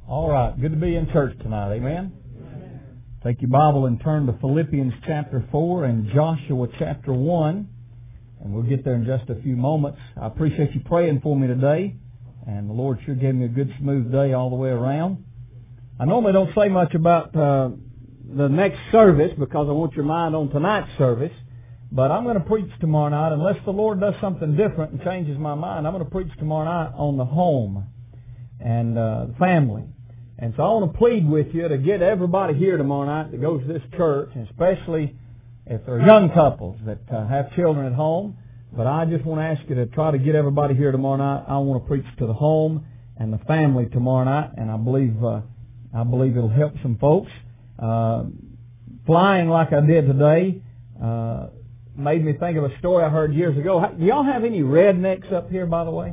All right, good to be in church tonight, amen? Take your Bible and turn to Philippians chapter 4 and Joshua chapter 1, and we'll get there in just a few moments. I appreciate you praying for me today, and the Lord sure gave me a good smooth day all the way around. I normally don't say much about the next service because I want your mind on tonight's service, but I'm going to preach tomorrow night. Unless the Lord does something different and changes my mind, I'm going to preach tomorrow night on the home and the family. And so I want to plead with you to get everybody here tomorrow night that goes to this church, and especially if there are young couples that have children at home. But I just want to ask you to try to get everybody here tomorrow night. I want to preach to the home and the family tomorrow night, and I believe it'll help some folks. Flying like I did today made me think of a story I heard years ago. Do y'all have any rednecks up here, by the way?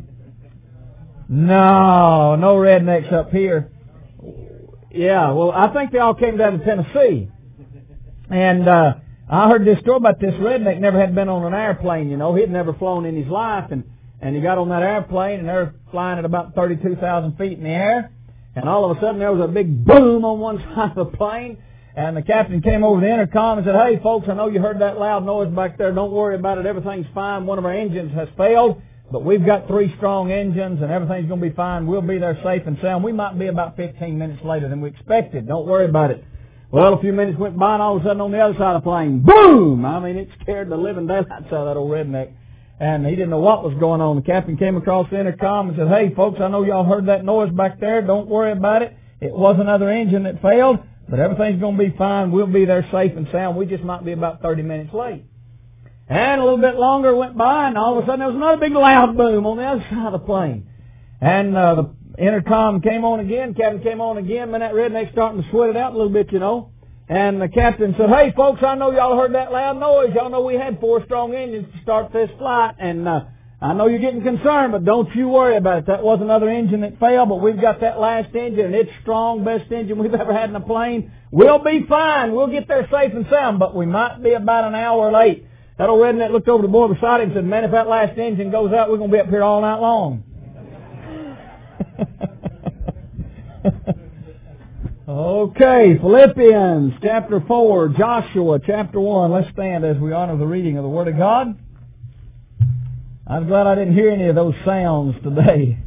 No rednecks up here. Yeah, well, I think they all came down to Tennessee. And I heard this story about this redneck never had been on an airplane, you know. He'd never flown in his life, and he got on that airplane, and they're flying at about 32,000 feet in the air. And all of a sudden, there was a big boom on one side of the plane, and the captain came over the intercom and said, "Hey, folks, I know you heard that loud noise back there. Don't worry about it. Everything's fine. One of our engines has failed, but we've got 3 strong engines, and everything's going to be fine. We'll be there safe and sound. We might be about 15 minutes later than we expected. Don't worry about it." Well, a few minutes went by, and all of a sudden on the other side of the plane, boom! I mean, it scared the living daylights out of that old redneck. And he didn't know what was going on. The captain came across the intercom and said, "Hey, folks, I know y'all heard that noise back there. Don't worry about it. It was another engine that failed, but everything's going to be fine. We'll be there safe and sound. We just might be about 30 minutes late." And a little bit longer went by, and all of a sudden there was another big loud boom on the other side of the plane. And the intercom came on again, captain came on again, and that redneck starting to sweat it out a little bit, you know. And the captain said, "Hey, folks, I know y'all heard that loud noise. Y'all know we had 4 strong engines to start this flight, and I know you're getting concerned, but don't you worry about it. That was another engine that failed, but we've got that last engine, and it's strong, best engine we've ever had in a plane. We'll be fine. We'll get there safe and sound, but we might be about an hour late." That old redneck looked over the boy beside him and said, "Man, if that last engine goes out, we're going to be up here all night long." Okay, Philippians chapter 4, Joshua chapter 1. Let's stand as we honor the reading of the Word of God. I'm glad I didn't hear any of those sounds today.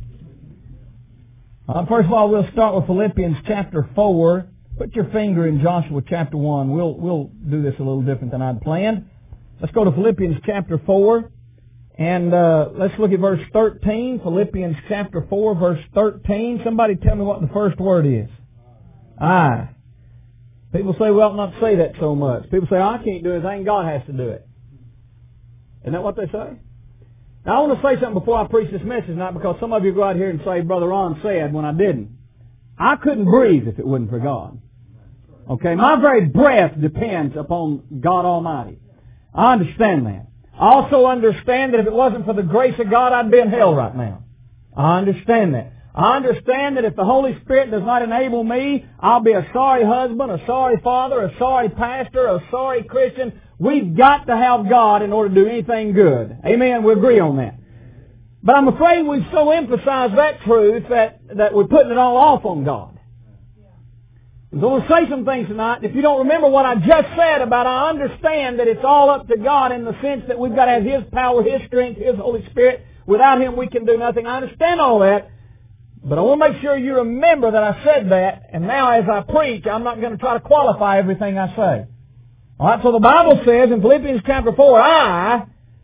First of all, we'll start with Philippians chapter 4. Put your finger in Joshua chapter 1. We'll do this a little different than I'd planned. Let's go to Philippians chapter 4, and let's look at verse 13. Philippians chapter 4, verse 13. Somebody tell me what the first word is. I. People say, "Well, not say that so much." People say, "I can't do anything. God has to do it." Isn't that what they say? Now, I want to say something before I preach this message tonight, because some of you go out here and say, "Brother Ron said," when I didn't. I couldn't breathe if it wasn't for God. Okay? My very breath depends upon God Almighty. I understand that. I also understand that if it wasn't for the grace of God, I'd be in hell right now. I understand that. I understand that if the Holy Spirit does not enable me, I'll be a sorry husband, a sorry father, a sorry pastor, a sorry Christian. We've got to have God in order to do anything good. Amen? We agree on that. But I'm afraid we've so emphasized that truth that we're putting it all off on God. So I want to say some things tonight. If you don't remember what I just said about, I understand that it's all up to God in the sense that we've got to have His power, His strength, His Holy Spirit. Without Him we can do nothing. I understand all that. But I want to make sure you remember that I said that, and now as I preach, I'm not going to try to qualify everything I say. Alright, so the Bible says in Philippians chapter 4, "I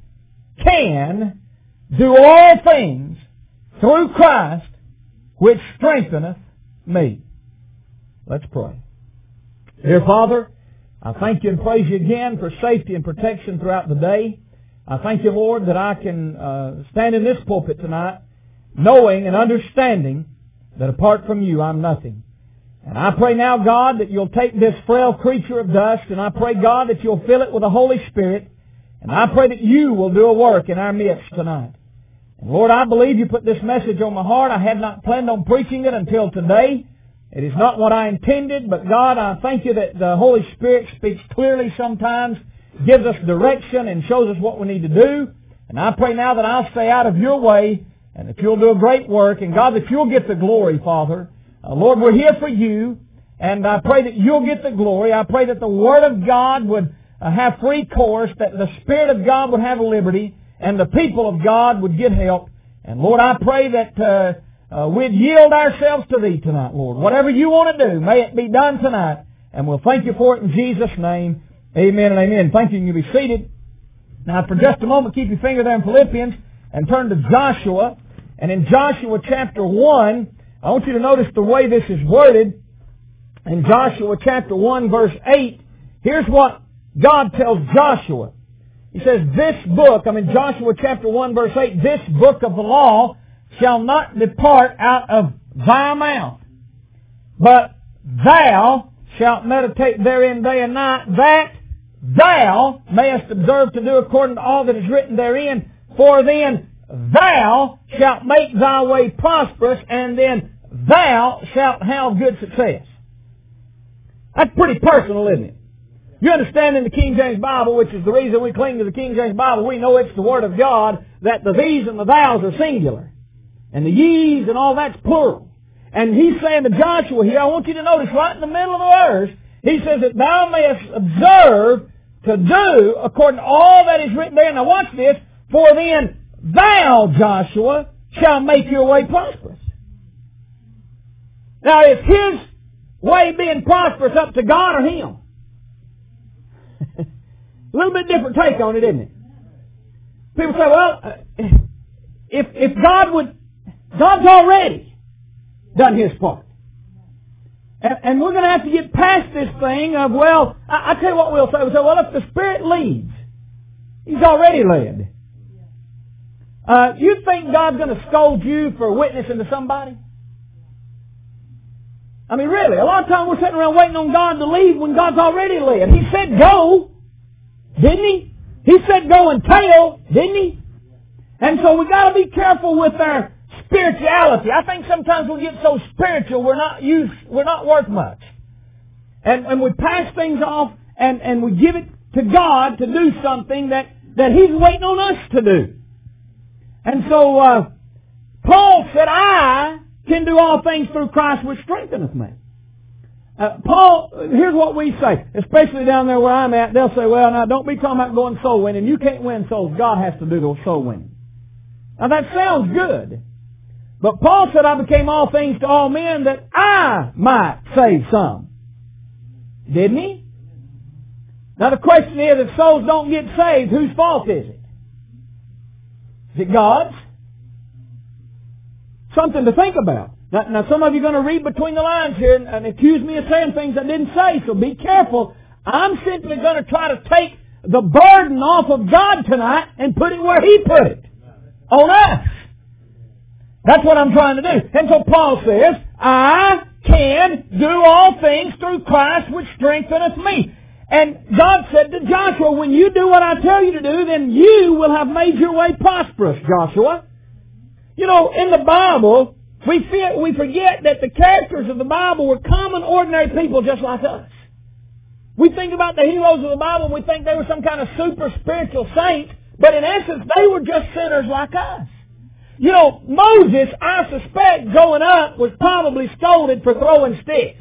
can do all things through Christ, which strengtheneth me." Let's pray. Dear Father, I thank you and praise you again for safety and protection throughout the day. I thank you, Lord, that I can stand in this pulpit tonight knowing and understanding that apart from you, I'm nothing. And I pray now, God, that you'll take this frail creature of dust, and I pray, God, that you'll fill it with the Holy Spirit, and I pray that you will do a work in our midst tonight. And Lord, I believe you put this message on my heart. I had not planned on preaching it until today. It is not what I intended, but God, I thank you that the Holy Spirit speaks clearly sometimes, gives us direction, and shows us what we need to do. And I pray now that I'll stay out of your way, and that you'll do a great work, and God, that you'll get the glory, Father. Lord, we're here for You, and I pray that You'll get the glory. I pray that the Word of God would have free course, that the Spirit of God would have liberty, and the people of God would get help. And Lord, I pray that we'd yield ourselves to Thee tonight, Lord. Whatever You want to do, may it be done tonight. And we'll thank You for it in Jesus' name. Amen and amen. Thank you. You can be seated. Now, for just a moment, keep your finger there in Philippians and turn to Joshua. And in Joshua chapter 1, I want you to notice the way this is worded. In Joshua chapter 1, verse 8, here's what God tells Joshua. He says, this book, Joshua chapter 1, verse 8, this book of the law shall not depart out of thy mouth, but thou shalt meditate therein day and night, that thou mayest observe to do according to all that is written therein. For then thou shalt make thy way prosperous, and then thou shalt have good success. That's pretty personal, isn't it? You understand in the King James Bible, which is the reason we cling to the King James Bible, we know it's the Word of God, that the these and the thous are singular. And the ye's and all that's plural. And He's saying to Joshua here, I want you to notice right in the middle of the verse, He says that thou mayest observe to do according to all that is written there. Now watch this. For then thou, Joshua, shalt make your way prosperous. Now is His way being prosperous up to God or Him? A little bit different take on it, isn't it? People say, well, if God's already done His part. And we're going to have to get past this thing of, well, I tell you what we'll say. We'll say, well, if the Spirit leads, He's already led. You think God's going to scold you for witnessing to somebody? Really, a lot of times we're sitting around waiting on God to lead when God's already led. He said go, didn't He? He said go and tell, didn't He? And so we got to be careful with our spirituality. I think sometimes we get so spiritual we're not worth much. And we pass things off and we give it to God to do something that He's waiting on us to do. And so Paul said, I can do all things through Christ which strengtheneth me. Paul, here's what we say, especially down there where I'm at, they'll say, well, now don't be talking about going soul winning. You can't win souls. God has to do the soul winning. Now that sounds good. But Paul said, I became all things to all men that I might save some. Didn't he? Now the question is, if souls don't get saved, whose fault is it? Is it God's? Something to think about. Now some of you are going to read between the lines here and accuse me of saying things I didn't say, so be careful. I'm simply going to try to take the burden off of God tonight and put it where He put it. On us. That's what I'm trying to do. And so Paul says, I can do all things through Christ which strengtheneth me. And God said to Joshua, when you do what I tell you to do, then you will have made your way prosperous, Joshua. You know, in the Bible, we forget that the characters of the Bible were common, ordinary people just like us. We think about the heroes of the Bible and we think they were some kind of super spiritual saints, but in essence, they were just sinners like us. You know, Moses, I suspect, growing up, was probably scolded for throwing sticks.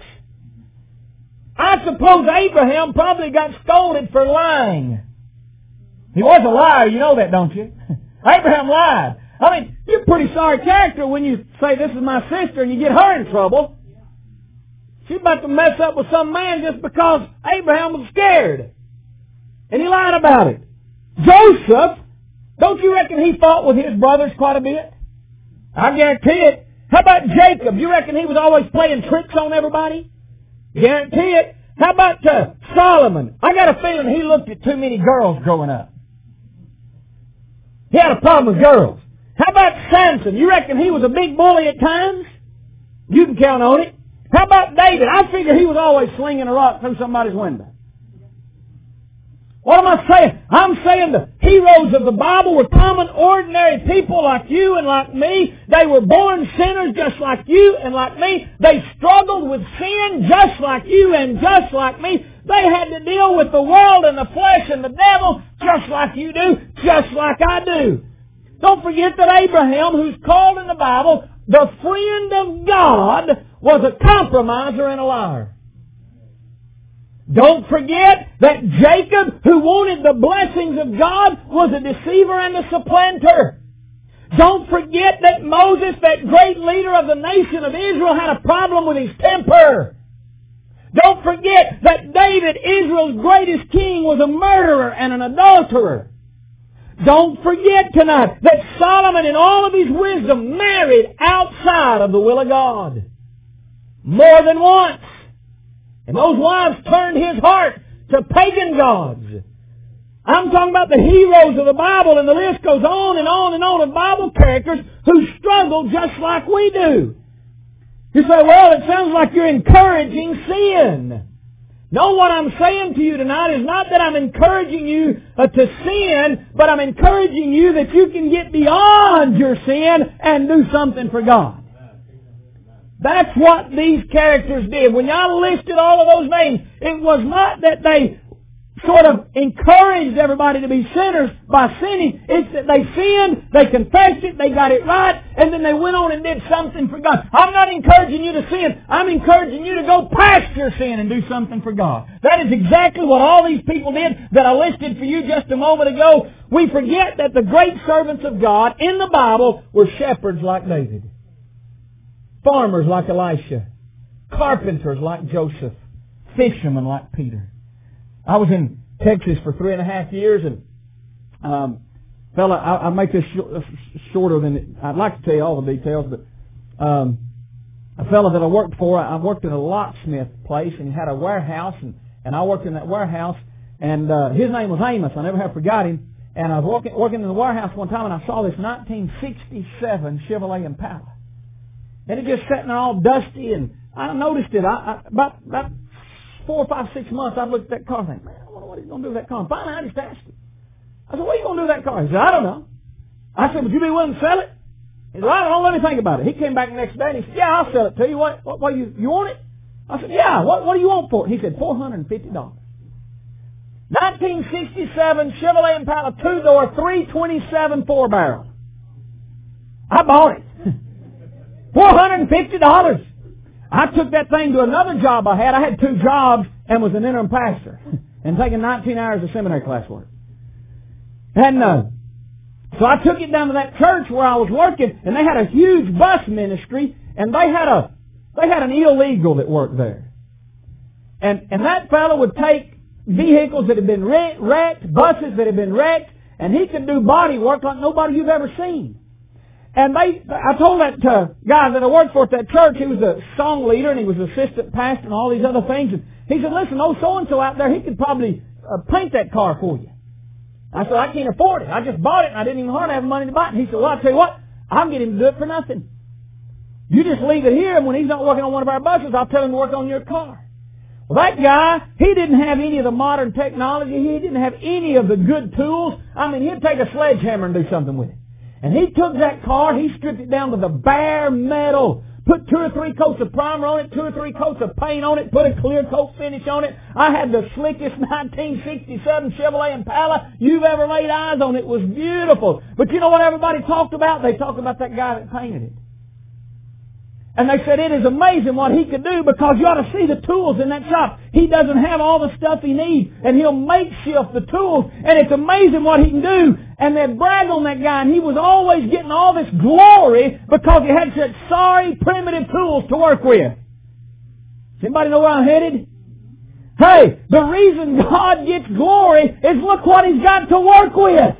I suppose Abraham probably got scolded for lying. He was a liar, you know that, don't you? Abraham lied. You're a pretty sorry character when you say, this is my sister, and you get her in trouble. She's about to mess up with some man just because Abraham was scared. And he lied about it. Joseph, don't you reckon he fought with his brothers quite a bit? I guarantee it. How about Jacob? You reckon he was always playing tricks on everybody? Guarantee it. How about Solomon? I got a feeling he looked at too many girls growing up. He had a problem with girls. How about Samson? You reckon he was a big bully at times? You can count on it. How about David? I figure he was always slinging a rock through somebody's window. What am I saying? I'm saying the heroes of the Bible were common, ordinary people like you and like me. They were born sinners just like you and like me. They struggled with sin just like you and just like me. They had to deal with the world and the flesh and the devil just like you do, just like I do. Don't forget that Abraham, who's called in the Bible, the friend of God was a compromiser and a liar. Don't forget that Jacob, who wanted the blessings of God, was a deceiver and a supplanter. Don't forget that Moses, that great leader of the nation of Israel, had a problem with his temper. Don't forget that David, Israel's greatest king, was a murderer and an adulterer. Don't forget tonight that Solomon, in all of his wisdom, married outside of the will of God. More than once. And those wives turned his heart to pagan gods. I'm talking about the heroes of the Bible, and the list goes on and on and on of Bible characters who struggle just like we do. You say, well, it sounds like you're encouraging sin. No, what I'm saying to you tonight is not that I'm encouraging you to sin, but I'm encouraging you that you can get beyond your sin and do something for God. That's what these characters did. When y'all listed all of those names, it was not that they sort of encouraged everybody to be sinners by sinning. It's that they sinned, they confessed it, they got it right, and then they went on and did something for God. I'm not encouraging you to sin. I'm encouraging you to go past your sin and do something for God. That is exactly what all these people did that I listed for you just a moment ago. We forget that the great servants of God in the Bible were shepherds like David, farmers like Elisha, carpenters like Joseph, fishermen like Peter. I was in Texas for 3.5 years, and I'll make this shorter than I'd like to tell you all the details, but a fellow that I worked for, I worked in a locksmith place, and he had a warehouse, and I worked in that warehouse, and his name was Amos. I never have forgot him. And I was working in the warehouse one time, and I saw this 1967 Chevrolet Impala. And it just sitting there all dusty, and I noticed it. About 4, 5, 6 months, I've looked at that car and think, man, I wonder what he's going to do with that car. And finally, I just asked him. I said, what are you going to do with that car? He said, I don't know. I said, would you be willing to sell it? He said, I don't know, let me think about it. He came back the next day and he said, yeah, I'll sell it to you. What you want it? I said, yeah, what do you want for it? He said, $450. 1967 Chevrolet Impala 2-door, 327 4-barrel. I bought it. $450. I took that thing to another job I had. I had 2 jobs and was an interim pastor and taking 19 hours of seminary class work. And so I took it down to that church where I was working, and they had a huge bus ministry, and they had an illegal that worked there. And that fellow would take vehicles that had been wrecked, buses that had been wrecked, and he could do body work like nobody you've ever seen. And I told that guy that I worked for at that church, he was a song leader and he was assistant pastor and all these other things. And he said, listen, old so-and-so out there, he could probably paint that car for you. I said, I can't afford it. I just bought it and I didn't even hardly have money to buy it. And he said, well, I'll tell you what, I'll get him to do it for nothing. You just leave it here, and when he's not working on one of our buses, I'll tell him to work on your car. Well, that guy, he didn't have any of the modern technology. He didn't have any of the good tools. I mean, he'd take a sledgehammer and do something with it. And he took that car, he stripped it down to the bare metal, put 2 or 3 coats of primer on it, 2 or 3 coats of paint on it, put a clear coat finish on it. I had the slickest 1967 Chevrolet Impala you've ever laid eyes on. It was beautiful. But you know what everybody talked about? They talked about that guy that painted it. And they said it is amazing what he could do, because you ought to see the tools in that shop. He doesn't have all the stuff he needs, and he'll makeshift the tools, and it's amazing what he can do. And they'd brag on that guy, and he was always getting all this glory because he had such sorry, primitive tools to work with. Does anybody know where I'm headed? Hey, the reason God gets glory is look what He's got to work with.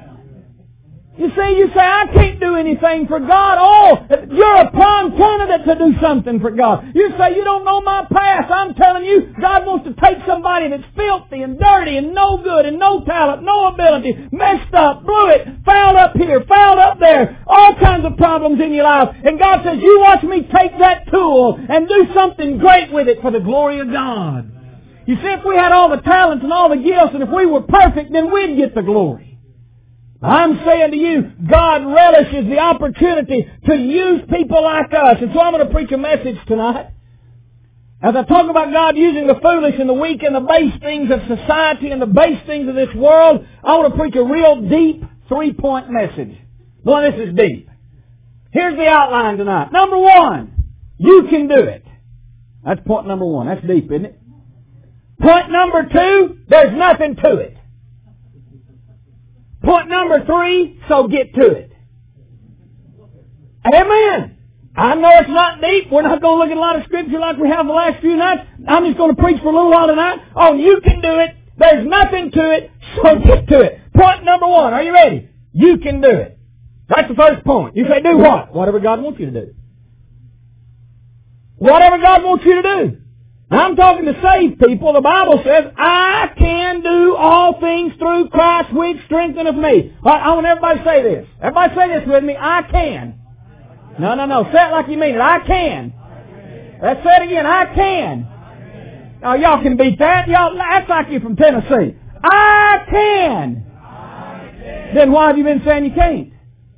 You say, I can't do anything for God. Oh, you're a prime candidate to do something for God. You say, you don't know my past. I'm telling you, God wants to take somebody that's filthy and dirty and no good and no talent, no ability, messed up, blew it, fouled up here, fouled up there, all kinds of problems in your life. And God says, you watch me take that tool and do something great with it for the glory of God. You see, if we had all the talents and all the gifts, and if we were perfect, then we'd get the glory. I'm saying to you, God relishes the opportunity to use people like us. And so I'm going to preach a message tonight. As I talk about God using the foolish and the weak and the base things of society and the base things of this world, I want to preach a real deep 3-point message. Boy, this is deep. Here's the outline tonight. Number one, you can do it. That's point number one. That's deep, isn't it? Point number two, there's nothing to it. Point number three, so get to it. Amen. I know it's not deep. We're not going to look at a lot of scripture like we have the last few nights. I'm just going to preach for a little while tonight. Oh, you can do it. There's nothing to it, so get to it. Point number one. Are you ready? You can do it. That's the first point. You say, do what? Whatever God wants you to do. Whatever God wants you to do. Now, I'm talking to saved people. The Bible says, I can do all things through Christ which strengtheneth me. I want everybody to say this. Everybody say this with me. I can. No. Say it like you mean it. I can. Let's say it again. I can. Oh, y'all can beat that. Y'all, that's like you from Tennessee. I can. Then why have you been saying you can't?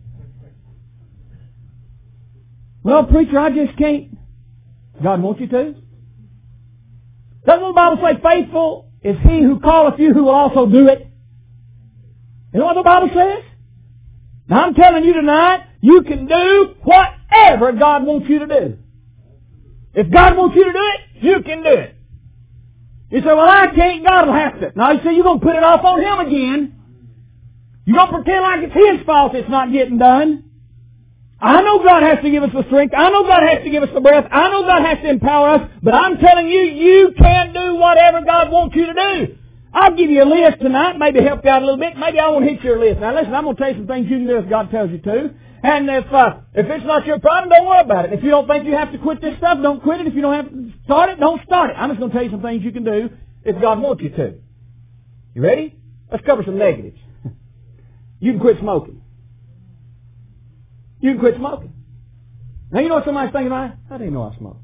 Well, preacher, I just can't. God wants you to. Doesn't the Bible say faithful is he who calleth you who will also do it? You know what the Bible says? Now I'm telling you tonight, you can do whatever God wants you to do. If God wants you to do it, you can do it. You say, well, I can't, God will have to. Now you say, you're going to put it off on Him again. You're going to pretend like it's His fault it's not getting done. I know God has to give us the strength. I know God has to give us the breath. I know God has to empower us. But I'm telling you, you can do whatever God wants you to do. I'll give you a list tonight, maybe help you out a little bit. Maybe I won't hit your list. Now listen, I'm going to tell you some things you can do if God tells you to. And if it's not your problem, don't worry about it. If you don't think you have to quit this stuff, don't quit it. If you don't have to start it, don't start it. I'm just going to tell you some things you can do if God wants you to. You ready? Let's cover some negatives. You can quit smoking. You can quit smoking. Now you know what somebody's thinking about? I didn't know I smoked.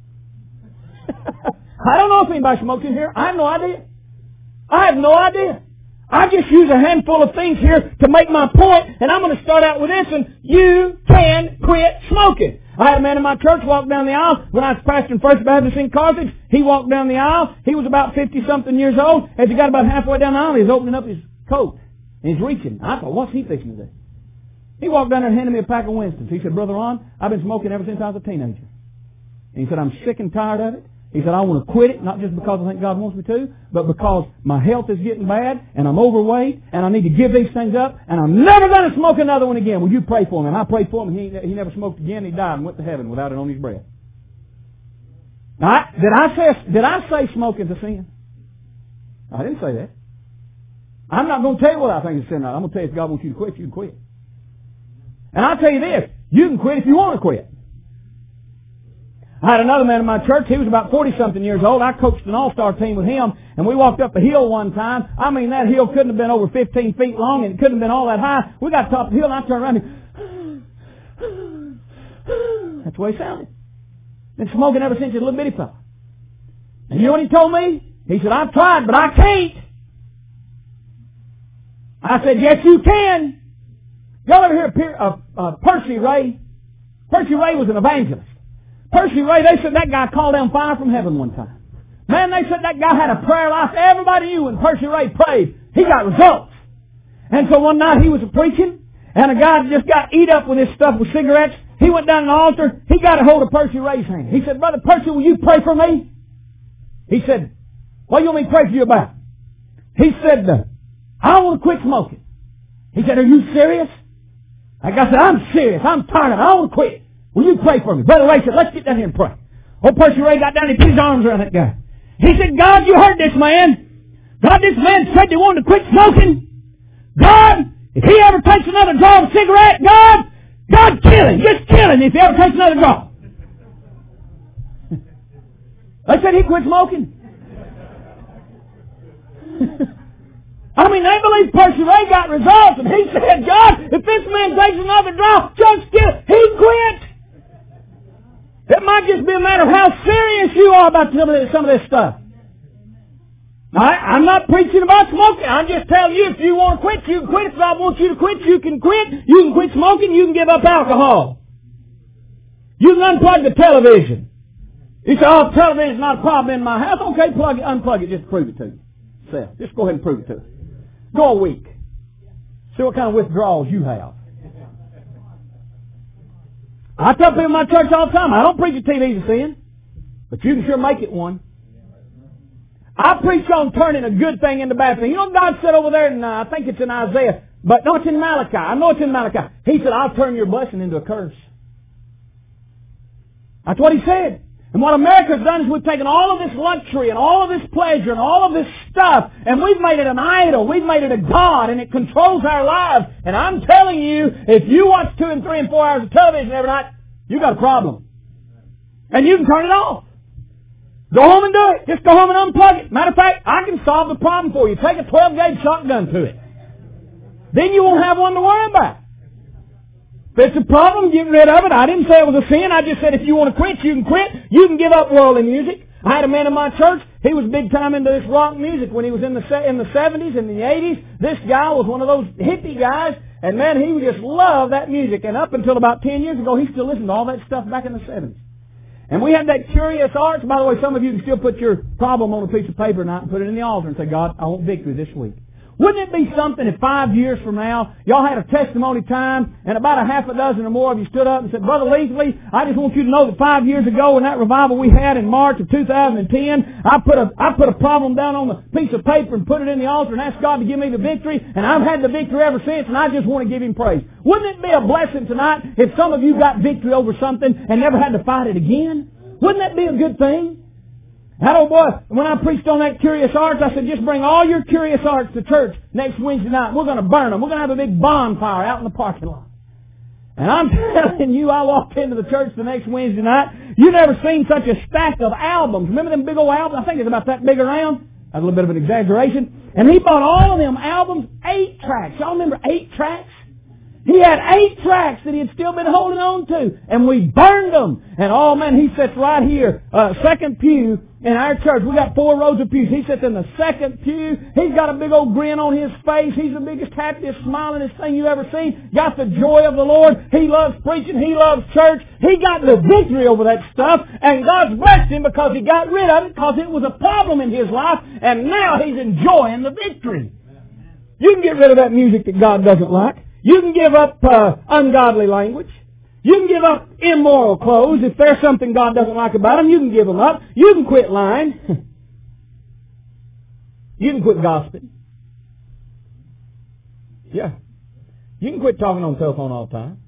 I don't know if anybody smokes in here. I have no idea. I have no idea. I just use a handful of things here to make my point, and I'm going to start out with this one. You can quit smoking. I had a man in my church walk down the aisle when I was pastoring First Baptist in Carthage. He walked down the aisle. He was about 50-something years old. As he got about halfway down the aisle, he was opening up his coat. And he's reaching. I thought, what's he fixing to do? He walked down there and handed me a pack of Winstons. He said, Brother Ron, I've been smoking ever since I was a teenager. And he said, I'm sick and tired of it. He said, I want to quit it, not just because I think God wants me to, but because my health is getting bad, and I'm overweight, and I need to give these things up, and I'm never going to smoke another one again. Will you pray for him? And I prayed for him, and he never smoked again. He died and went to heaven without it on his breath. Now, did I say smoking's a sin? I didn't say that. I'm not going to tell you what I think is sin. I'm going to tell you if God wants you to quit, you can quit. And I'll tell you this, you can quit if you want to quit. I had another man in my church, he was about 40-something years old. I coached an all-star team with him, and we walked up a hill one time. I mean, that hill couldn't have been over 15 feet long, and it couldn't have been all that high. We got to the top of the hill, and I turned around and that's the way he sounded. Been smoking ever since he was a little bitty fella. And you know what he told me? He said, I've tried, but I can't. I said, yes, you can. Y'all ever hear of Percy Ray? Percy Ray was an evangelist. Percy Ray, they said that guy called down fire from heaven one time. Man, they said that guy had a prayer life. Everybody knew when Percy Ray prayed, he got results. And so one night he was preaching, and a guy just got eat up with this stuff with cigarettes. He went down an altar. He got a hold of Percy Ray's hand. He said, Brother Percy, will you pray for me? He said, what do you want me to pray for you about? He said, I want to quit smoking. He said, are you serious? That guy said, I'm serious. I'm tired of it. I want to quit. Will you pray for me? Brother Ray said, let's get down here and pray. Old Percy Ray got down and put his arms around that guy. He said, God, you heard this man. God, this man said he wanted to quit smoking. God, if he ever takes another draw of a cigarette, God kill him. Just kill him if he ever takes another draw. They said he quit smoking. I mean, they believe Percy Ray got results, and he said, God, if this man takes another draw, just kill him. He quit. It might just be a matter of how serious you are about some of this stuff. I'm not preaching about smoking. I'm just telling you, if you want to quit, you can quit. If God wants you to quit, you can quit. You can quit smoking. You can give up alcohol. You can unplug the television. You say, oh, television's not a problem in my house. Okay, unplug it just to prove it to you. Just go ahead and prove it to us. Go a week. See what kind of withdrawals you have. I tell people in my church all the time, I don't preach a TV's a sin, but you can sure make it one. I preach on turning a good thing into bad thing. You know what God said over there, and I think it's in Isaiah, but no, it's in Malachi. I know it's in Malachi. He said, I'll turn your blessing into a curse. That's what He said. And what America's done is we've taken all of this luxury and all of this pleasure and all of this stuff and we've made it an idol. We've made it a god and it controls our lives. And I'm telling you, if you watch 2 and 3 and 4 hours of television every night, you got a problem. And you can turn it off. Go home and do it. Just go home and unplug it. Matter of fact, I can solve the problem for you. Take a 12-gauge shotgun to it. Then you won't have one to worry about. If it's a problem, get rid of it. I didn't say it was a sin. I just said if you want to quit, you can quit. You can give up worldly music. I had a man in my church. He was big time into this rock music when he was in the 70s and the 80s. This guy was one of those hippie guys. And man, he just loved that music. And up until about 10 years ago, he still listened to all that stuff back in the 70s. And we had that curious arts. By the way, some of you can still put your problem on a piece of paper and put it in the altar and say, God, I want victory this week. Wouldn't it be something if 5 years from now, y'all had a testimony time, and about a half a dozen or more of you stood up and said, Brother Leasley, I just want you to know that 5 years ago in that revival we had in March of 2010, I put a problem down on a piece of paper and put it in the altar and asked God to give me the victory, and I've had the victory ever since, and I just want to give Him praise. Wouldn't it be a blessing tonight if some of you got victory over something and never had to fight it again? Wouldn't that be a good thing? That old boy, when I preached on that curious arts, I said, just bring all your curious arts to church next Wednesday night. We're going to burn them. We're going to have a big bonfire out in the parking lot. And I'm telling you, I walked into the church the next Wednesday night. You never seen such a stack of albums. Remember them big old albums? I think it's about that big around. That's a little bit of an exaggeration. And he bought all of them albums, 8 tracks. Y'all remember 8 tracks? He had 8 tracks that he had still been holding on to. And we burned them. And oh man, he sits right here, second pew in our church. We got 4 rows of pews. He sits in the second pew. He's got a big old grin on his face. He's the biggest, happiest, smilingest thing you ever seen. Got the joy of the Lord. He loves preaching. He loves church. He got the victory over that stuff. And God's blessed him because He got rid of it because it was a problem in his life. And now he's enjoying the victory. You can get rid of that music that God doesn't like. You can give up ungodly language. You can give up immoral clothes. If there's something God doesn't like about them, you can give them up. You can quit lying. You can quit gossiping. Yeah. You can quit talking on the telephone all the time.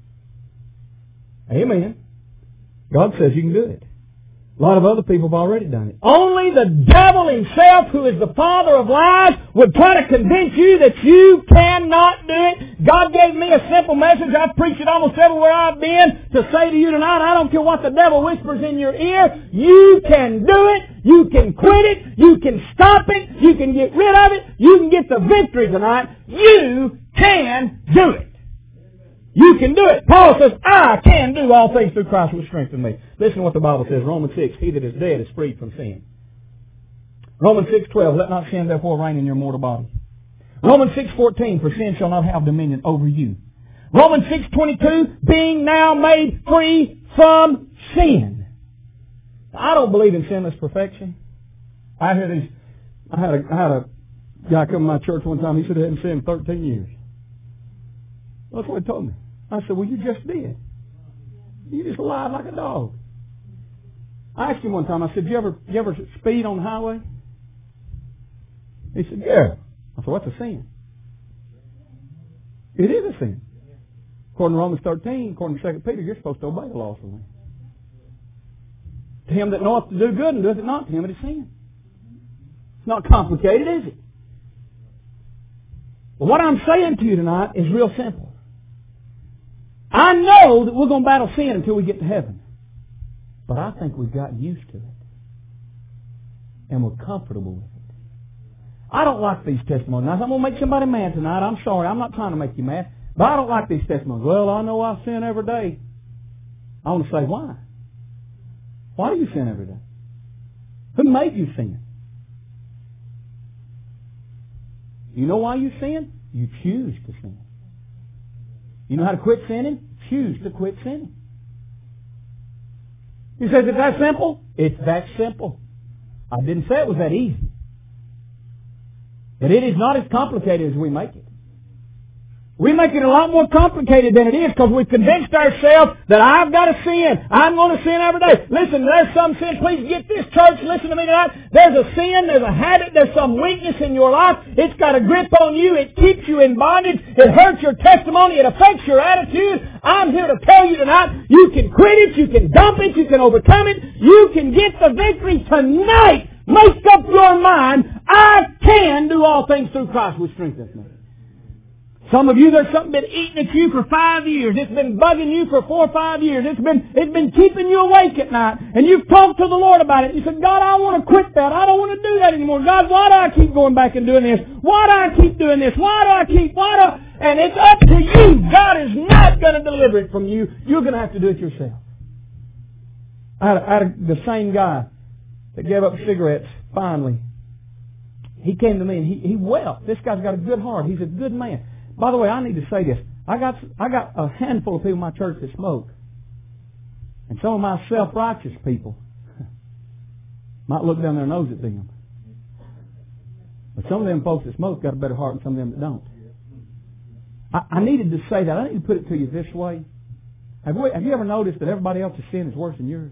Amen. God says you can do it. A lot of other people have already done it. Only the devil himself, who is the father of lies, would try to convince you that you cannot do it. God gave me a simple message. I've preached it almost everywhere I've been to say to you tonight, I don't care what the devil whispers in your ear. You can do it. You can quit it. You can stop it. You can get rid of it. You can get the victory tonight. You can do it. You can do it. Paul says, I can do all things through Christ who strengthens me. Listen to what the Bible says. Romans 6, he that is dead is freed from sin. Romans 6:12, let not sin therefore reign in your mortal body. Romans 6:14, for sin shall not have dominion over you. Romans 6:22, being now made free from sin. I don't believe in sinless perfection. I had a guy come to my church one time, he said he hadn't sinned 13 years. That's what he told me. I said, well, you just did. You just lied like a dog. I asked him one time, I said, you ever speed on the highway? He said, yeah. I said, what's a sin? It is a sin. According to Romans 13, according to 2 Peter, you're supposed to obey the laws of the land. To him that knoweth to do good and doeth it not, to him it is sin. It's not complicated, is it? But what I'm saying to you tonight is real simple. I know that we're going to battle sin until we get to heaven. But I think we've gotten used to it. And we're comfortable with it. I don't like these testimonies. Now, if I'm going to make somebody mad tonight, I'm sorry. I'm not trying to make you mad. But I don't like these testimonies. Well, I know I sin every day. I want to say, why? Why do you sin every day? Who made you sin? You know why you sin? You choose to sin. You know how to quit sinning? Choose to quit sinning. He says, it's that simple? It's that simple. I didn't say it was that easy. But it is not as complicated as we make it. We make it a lot more complicated than it is because we've convinced ourselves that I've got to sin. I'm going to sin every day. Listen, there's some sin. Please get this, church. Listen to me tonight. There's a sin, there's a habit, there's some weakness in your life. It's got a grip on you. It keeps you in bondage. It hurts your testimony. It affects your attitude. I'm here to tell you tonight, you can quit it, you can dump it, you can overcome it. You can get the victory tonight. Make up your mind, I can do all things through Christ which strengthens me. Some of you, there's something been eating at you for 5 years. It's been bugging you for 4 or 5 years. It's been keeping you awake at night. And you've talked to the Lord about it. You said, God, I want to quit that. I don't want to do that anymore. God, why do I keep going back and doing this? Why do I keep doing this? And it's up to you. God is not going to deliver it from you. You're going to have to do it yourself. I had the same guy that gave up cigarettes finally. He came to me and he wept. This guy's got a good heart. He's a good man. By the way, I need to say this. I got a handful of people in my church that smoke. And some of my self-righteous people might look down their nose at them. But some of them folks that smoke got a better heart than some of them that don't. I needed to say that. I need to put it to you this way. Have you ever noticed that everybody else's sin is worse than yours?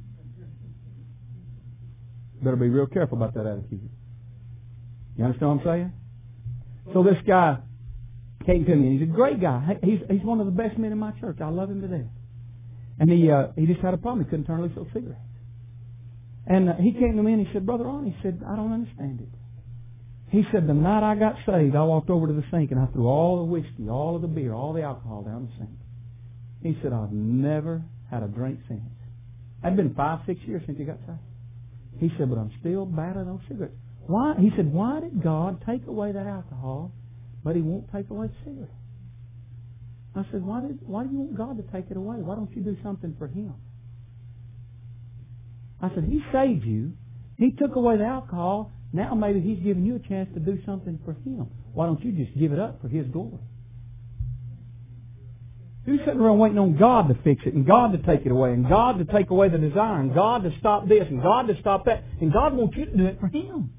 Better be real careful about that attitude. You understand what I'm saying? So this guy came to me, and he's a great guy. He's one of the best men in my church. I love him to death. And he just had a problem. He couldn't turn loose those cigarettes. And he came to me and he said, Brother Ron, he said, I don't understand it. He said, the night I got saved, I walked over to the sink and I threw all the whiskey, all of the beer, all the alcohol down the sink. He said, I've never had a drink since. It'd been 5-6 years since he got saved. He said, but I'm still bad on those cigarettes. Why? He said, why did God take away that alcohol, but He won't take away the cigarettes? I said, why do you want God to take it away? Why don't you do something for Him? I said, He saved you. He took away the alcohol. Now maybe He's giving you a chance to do something for Him. Why don't you just give it up for His glory? You're sitting around waiting on God to fix it, and God to take it away, and God to take away the desire, and God to stop this, and God to stop that. And God wants you to do it for Him.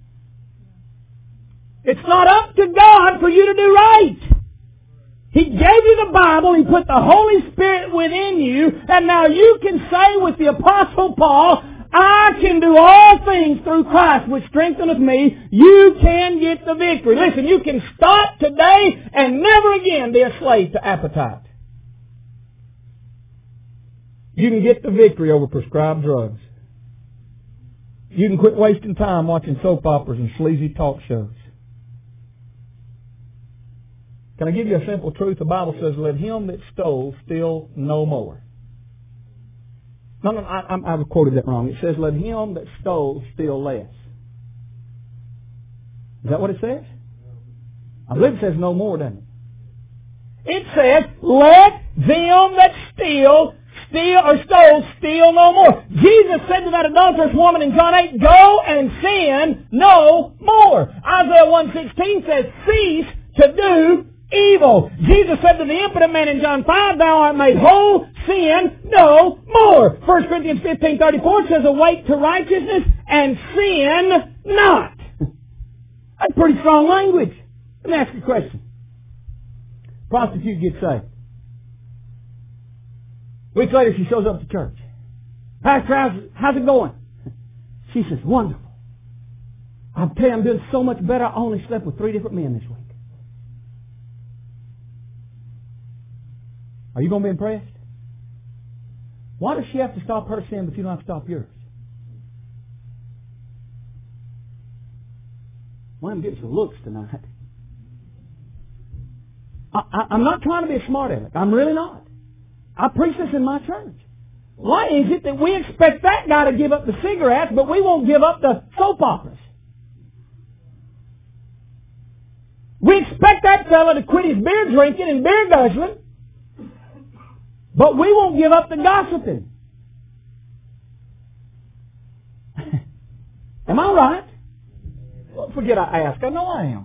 It's not up to God for you to do right. He gave you the Bible, He put the Holy Spirit within you, and now you can say with the Apostle Paul, I can do all things through Christ which strengtheneth me. You can get the victory. Listen, you can start today and never again be a slave to appetite. You can get the victory over prescribed drugs. You can quit wasting time watching soap operas and sleazy talk shows. Can I give you a simple truth? The Bible says, let him that stole steal no more. No, I've quoted that wrong. It says, let him that stole steal less. Is that what it says? I believe it says no more, doesn't it? It says, let them that steal no more. Jesus said to that adulterous woman in John 8, go and sin no more. Isaiah 1:16 says, cease to do evil. Jesus said to the impotent man in John 5, thou art made whole, sin no more. 1 Corinthians 15:34 says, awake to righteousness and sin not. That's pretty strong language. Let me ask you a question. Prostitute gets saved. A week later she shows up to church. Pastor, how's it going? She says, wonderful. I'll tell you, I'm doing so much better. I only slept with 3 different men this week. Are you going to be impressed? Why does she have to stop her sin, but you don't have to stop yours? Well, I'm getting some looks tonight. I'm not trying to be a smart aleck. I'm really not. I preach this in my church. Why is it that we expect that guy to give up the cigarettes, but we won't give up the soap operas? We expect that fellow to quit his beer drinking and beer guzzling, but we won't give up the gossiping. Am I right? Well, forget I ask. I know I am.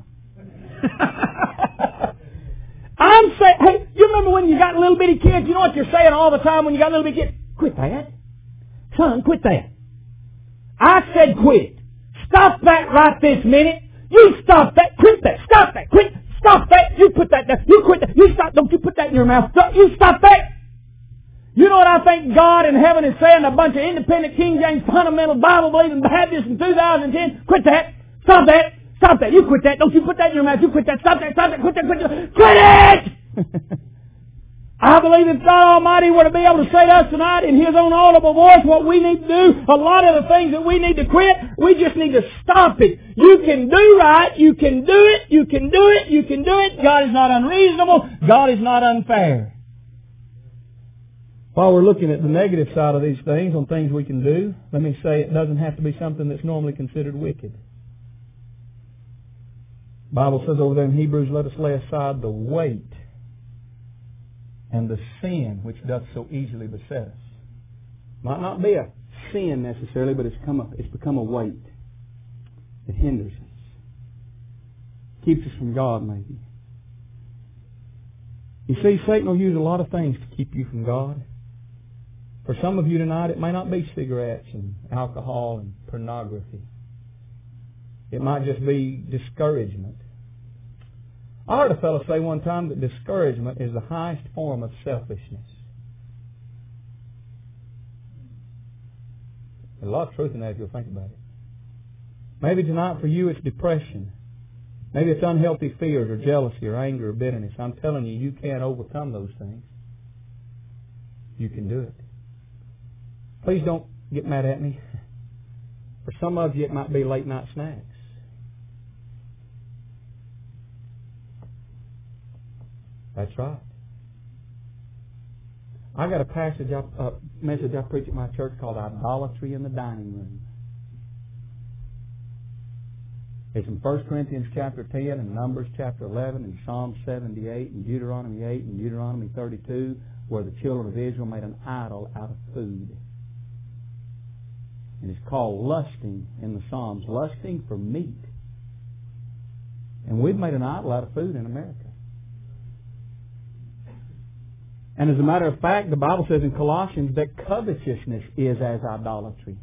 I'm saying, hey, you remember when you got little bitty kids? You know what you're saying all the time when you got little bitty kids? Quit that. Son, quit that. I said quit. Stop that right this minute. You stop that. Quit that. Stop that. Quit. Stop that. You put that down. You quit that. You stop. Don't you put that in your mouth. You stop that. You know what I think God in heaven is saying to a bunch of independent King James fundamental Bible believing Baptists in 2010? Quit that. Stop that. Stop that. You quit that. Don't you put that in your mouth. You quit that. Stop that. Stop that. Quit that. Quit that. Quit it! I believe if God Almighty were to be able to say to us tonight in His own audible voice what we need to do, a lot of the things that we need to quit, we just need to stop it. You can do right. You can do it. You can do it. You can do it. God is not unreasonable. God is not unfair. While we're looking at the negative side of these things, on things we can do, let me say it doesn't have to be something that's normally considered wicked. The Bible says over there in Hebrews, let us lay aside the weight and the sin which doth so easily beset us. Might not be a sin necessarily, but it's become a weight. It hinders us. Keeps us from God, maybe. You see, Satan will use a lot of things to keep you from God. For some of you tonight, it may not be cigarettes and alcohol and pornography. It might just be discouragement. I heard a fellow say one time that discouragement is the highest form of selfishness. There's a lot of truth in that if you'll think about it. Maybe tonight for you it's depression. Maybe it's unhealthy fears or jealousy or anger or bitterness. I'm telling you, you can't overcome those things. You can do it. Please don't get mad at me. For some of you it might be late night snacks. That's right. I got a message I preach at my church called Idolatry in the Dining Room. It's in 1 Corinthians chapter 10 and Numbers chapter 11 and Psalm 78 and Deuteronomy 8 and Deuteronomy 32 where the children of Israel made an idol out of food. And it's called lusting in the Psalms. Lusting for meat. And we've made an idol out of food in America. And as a matter of fact, the Bible says in Colossians that covetousness is as idolatry.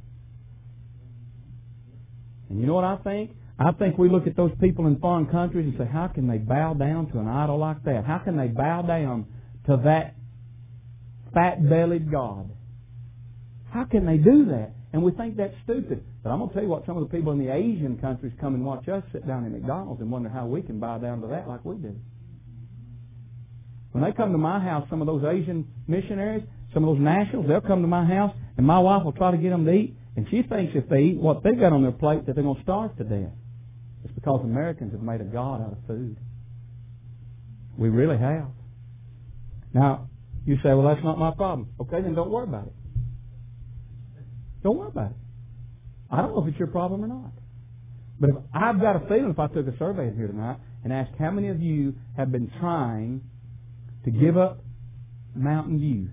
And you know what I think? I think we look at those people in foreign countries and say, how can they bow down to an idol like that? How can they bow down to that fat-bellied God? How can they do that? And we think that's stupid. But I'm going to tell you what, some of the people in the Asian countries come and watch us sit down in McDonald's and wonder how we can bow down to that like we do. When they come to my house, some of those Asian missionaries, some of those nationals, they'll come to my house and my wife will try to get them to eat. And she thinks if they eat what they've got on their plate that they're going to starve to death. It's because Americans have made a god out of food. We really have. Now, you say, well, that's not my problem. Okay, then don't worry about it. Don't worry about it. I don't know if it's your problem or not. But if I've got a feeling if I took a survey in here tonight and asked how many of you have been trying to give up Mountain Dew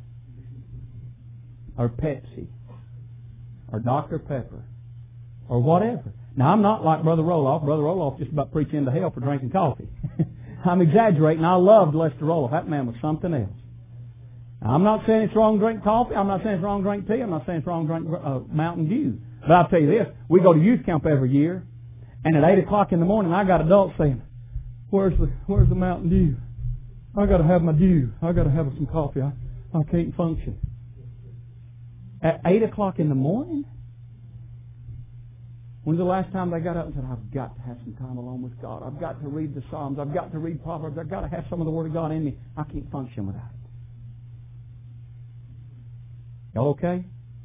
or Pepsi or Dr. Pepper or whatever. Now, I'm not like Brother Roloff. Brother Roloff just about preached into hell for drinking coffee. I'm exaggerating. I loved Lester Roloff. That man was something else. Now, I'm not saying it's wrong to drink coffee. I'm not saying it's wrong to drink tea. I'm not saying it's wrong to drink Mountain Dew. But I'll tell you this. We go to youth camp every year, and at 8 o'clock in the morning, I got adults saying, where's the Mountain Dew? I got to have my dew. I got to have some coffee. I can't function. At 8 o'clock in the morning? When's the last time they got up and said, I've got to have some time alone with God. I've got to read the Psalms. I've got to read Proverbs. I've got to have some of the Word of God in me. I can't function without it. Y'all okay?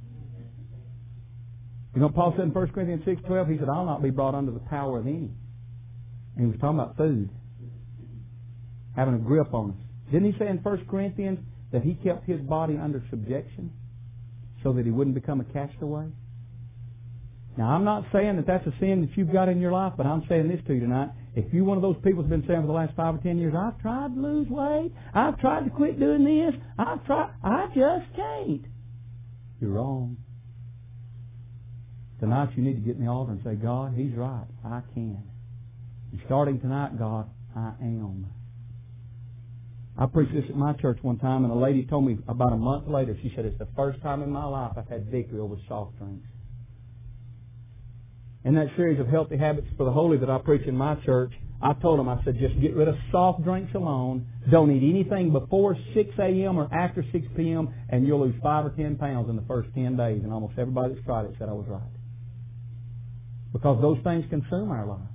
You know what Paul said in 1 Corinthians 6:12? He said, I'll not be brought under the power of any. And he was talking about food. Having a grip on us. Didn't he say in 1 Corinthians that he kept his body under subjection so that he wouldn't become a castaway? Now, I'm not saying that that's a sin that you've got in your life, but I'm saying this to you tonight. If you're one of those people who's been saying for the last 5 or 10 years, I've tried to lose weight, I've tried to quit doing this, I just can't. You're wrong. Tonight you need to get in the altar and say, God, He's right. I can. And starting tonight, God, I am. I preached this at my church one time, and a lady told me about a month later, she said, it's the first time in my life I've had victory over soft drinks. in that series of Healthy Habits for the Holy that I preach in my church, I told them, I said, just get rid of soft drinks alone. Don't eat anything before 6 a.m. or after 6 p.m. and you'll lose 5 or 10 pounds in the first 10 days. And almost everybody that's tried it said I was right. Because those things consume our lives.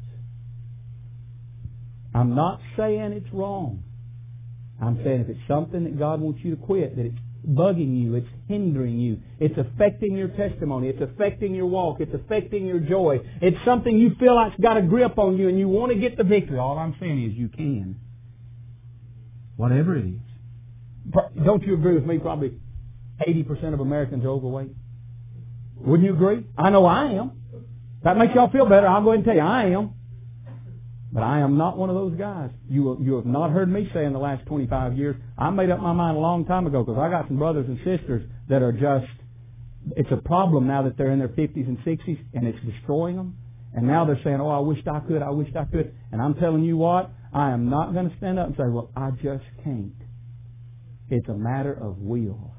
I'm not saying it's wrong. I'm saying if it's something that God wants you to quit, that it's bugging you, it's hindering you, it's affecting your testimony, it's affecting your walk, it's affecting your joy, it's something you feel like's got a grip on you and you want to get the victory. All I'm saying is you can. Whatever it is. Don't you agree with me? Probably 80% of Americans are overweight. Wouldn't you agree? I know I am. If that makes y'all feel better, I'll go ahead and tell you I am. But I am not one of those guys. You have not heard me say in the last 25 years, I made up my mind a long time ago because I got some brothers and sisters that are just, it's a problem now that they're in their 50s and 60s and it's destroying them. And now they're saying, oh, I wished I could. And I'm telling you what, I am not going to stand up and say, well, I just can't. It's a matter of will.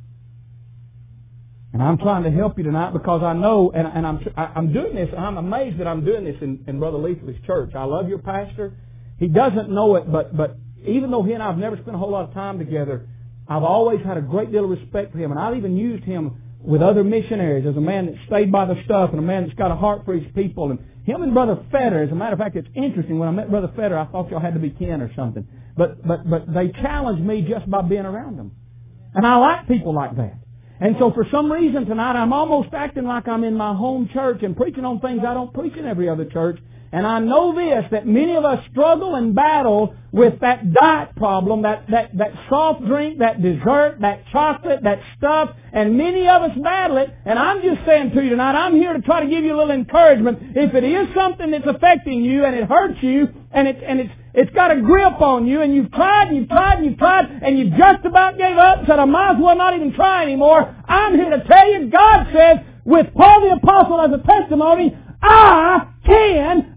And I'm trying to help you tonight because I know, and I'm doing this, I'm amazed that I'm doing this in Brother Leafley's church. I love your pastor. He doesn't know it, but even though he and I have never spent a whole lot of time together, I've always had a great deal of respect for him. And I've even used him with other missionaries as a man that stayed by the stuff and a man that's got a heart for his people. And him and Brother Fetter, as a matter of fact, it's interesting. When I met Brother Fetter, I thought y'all had to be kin or something. But they challenged me just by being around them. And I like people like that. And so for some reason tonight, I'm almost acting like I'm in my home church and preaching on things I don't preach in every other church. And I know this, that many of us struggle and battle with that diet problem, that soft drink, that dessert, that chocolate, that stuff, and many of us battle it. And I'm just saying to you tonight, I'm here to try to give you a little encouragement. If it is something that's affecting you and it hurts you and it's got a grip on you and you've tried and you just about gave up and said, I might as well not even try anymore, I'm here to tell you, God says, with Paul the Apostle as a testimony, I can.